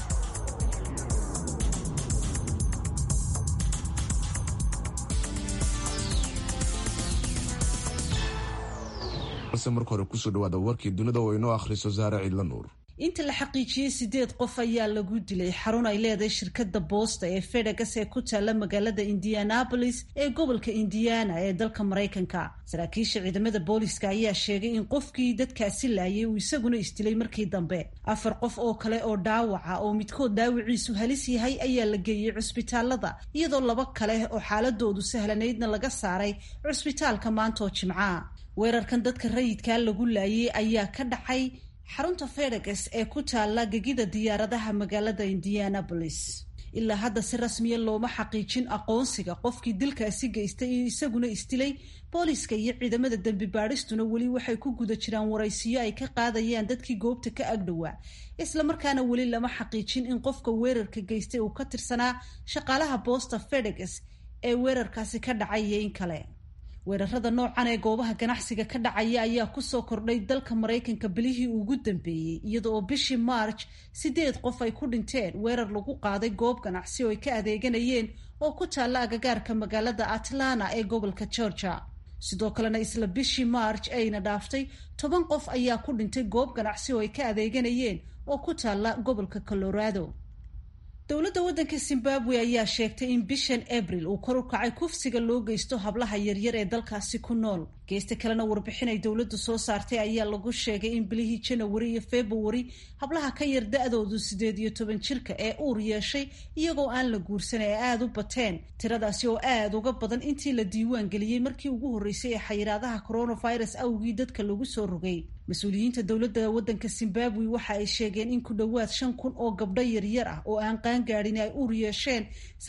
marka hore kusoo dhawaada warkii dunida oo inoo akhriso Zaare Cidla Nuur. inta la xaqiijiyey 8 qof ayaa lagu dilay xarun ay leedahay shirkadda boosta ee FedEx ee ku taala magaalada Indianapolis ee gobolka Indiana ee dalka Mareykanka. Saraakiisha ciidamada booliska ayaa sheegay in qofkii dadkaasi laayay uu isaguna isdilay markii dambe. 4 qof oo kale oo dhaawaca oo midkood dhaawiciisu halis yahay ayaa la geeyay cusbitaalada, iyadoo 2 kale oo xaaladoodu sahlanaydna laga saaray cusbitaalka maanta oo Jimcaha. weerarkan dadka rayidka lagu laayay ayaa ka dhacay xarunta FedEx ee ku taala gegida diyaaradaha magaalada Indianapolis. ilaa hadda si rasmiya looma xaqiijin aqoonsiga qofkii dilkaasi geystay isaguna isdilay. booliska iyo ciidamada dambi baadhistuna weli waxay ku guda jiraan waraysiyo ay ka qaadayaan dadkii goobta ka agdhowaa, isla markaana weli lama xaqiijin in qofka weerarka geystay uu ka tirsanaa shaqaalaha boosta FedEx ee weerarkaasi ka dhacay iyo in kale. weerarada noocan ee goobaha ganacsiga ka dhacaya ayaa kusoo kordhay dalka Mareykanka bilihii ugu dambeeyay, iyadoo bishii March 8 qof ay ku dhinteen weerar lagu qaaday goob ganacsi oo ay ka adeeganayeen oo ku taala agagaarka magaalada Atlanta ee gobolka Georgia. sidoo kalena isla bishii March ayna dhaaftay 10 qof ayaa ku dhintay goob ganacsi oo ay ka adeeganayeen oo ku taala gobolka Colorado. dowladda waddanka Zimbabwe ayaa sheegtay in bishan April uu kor u kacay kufsiga loo geysto hablaha yaryar ee dalkaasi ku nool. geesta kalena warbixin ay dowladdu soo saartay ayaa lagu sheegay in bilihii January iyo February hablaha ka yar da'doodu 18 jirka ee uur yeeshay iyagoo aan la guursan ee aad u bateen, tiradaasi oo aad uga badan intii la diiwaan geliyey markii ugu horreysay ee xayiraadaha coronavirus awgii dadka lagu soo rogay. mas-uuliyiinta dowladda waddanka Zimbabwe waxa ay sheegeen in ku dhowaad 5,000 oo gabdho yaryar ah oo aan qaangaadhin ay uur yeesheen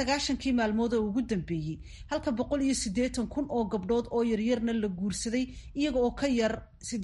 90 maalmood oo ugu dambeeyey, halka 180,000 oo gabdhood oo yaryarna la guursaday iyaga oo ka yar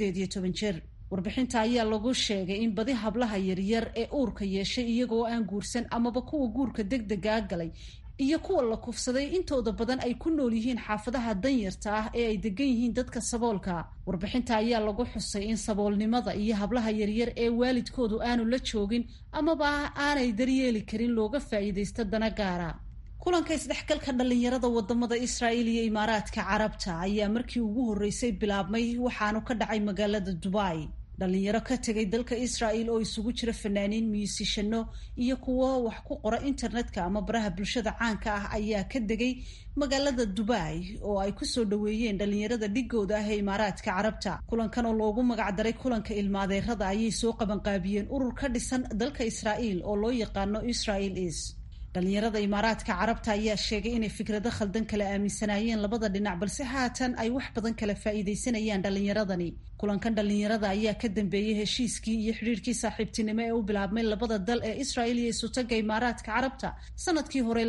18 jir. warbixinta ayaa lagu sheegay in badi hablaha yaryar ee uurka yeeshay iyagoo aan guursan amaba kuwa guurka degdega galay iyo kuwa la kufsaday intooda badan ay ku nool yihiin xaafadaha danyarta ah ee ay degan yihiin dadka saboolka. warbixinta ayaa lagu xusay in saboolnimada iyo hablaha yaryar ee waalidkoodu aanu la joogin amaba aanay daryeeli karin looga faa'iideysto dana gaara. kulanka isdhexgalka dhalinyarada wadamada Israa'iil iyo Imaaraadka Carabta ayaa markii ugu horeysay bilaabmay waxaanu ka dhacay magaalada Dubai. dhalinyaro ka tagay dalka Israa'iil oo isugu jira fanaaniin, muusishano iyo kuwo wax ku qora internetka ama baraha bulshada caanka ah ayaa ka degay magaalada Dubai oo ay ku soo dhaweeyeen dhalinyarada dhigooda ah ee Imaaraadka Carabta. kulankan oo loogu magac daray kulanka ilmaadeerada ayay soo qaban qaabiyeen urur ka dhisan dalka Israa'iil oo loo yaqaano Israel is. dhalinyarada Imaaraadka Carabta ayaa sheegay inay fikrado khaldan kala aaminsanaayeen labada dhinac, balse haatan ay wax badan kala faa'iideysanayaan dhalinyaradani. kulankan dhalinyarada ayaa ka dambeeyay heshiiskii iyo xiriirkii saaxiibtinimo ee u bilaabmay labada dal ee Israa'iil iyo Sultanka Imaaraadka Carabta sanadkii hore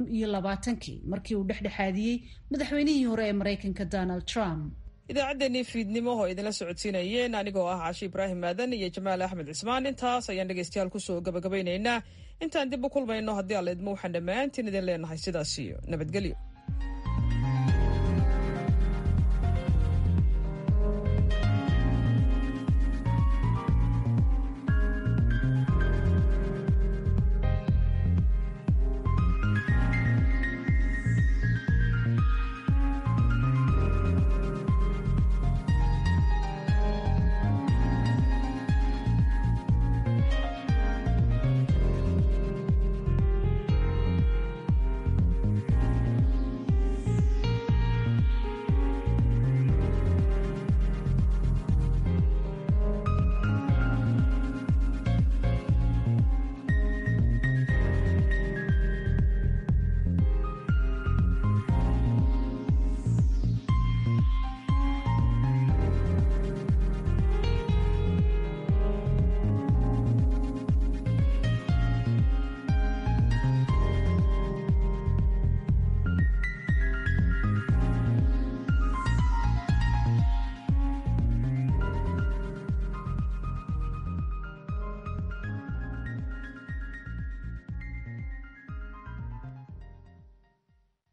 2020 markii uu dhexdhexaadiyey madaxweynihii hore ee Mareykanka Donald Trump. idaacaddeenii fiidnimo oo idinla socodsiinayeen anigoo ah Caashi Ibraahim Maadan iyo Jamaal Axmed Cismaan. intaas ayaan dhegaystayaal kusoo gabagabaynaynaa. intaan dib u kulmayno haddii alla idmo waxaan dhammaantiin idin leenahay sidaas iyo nabadgelyo.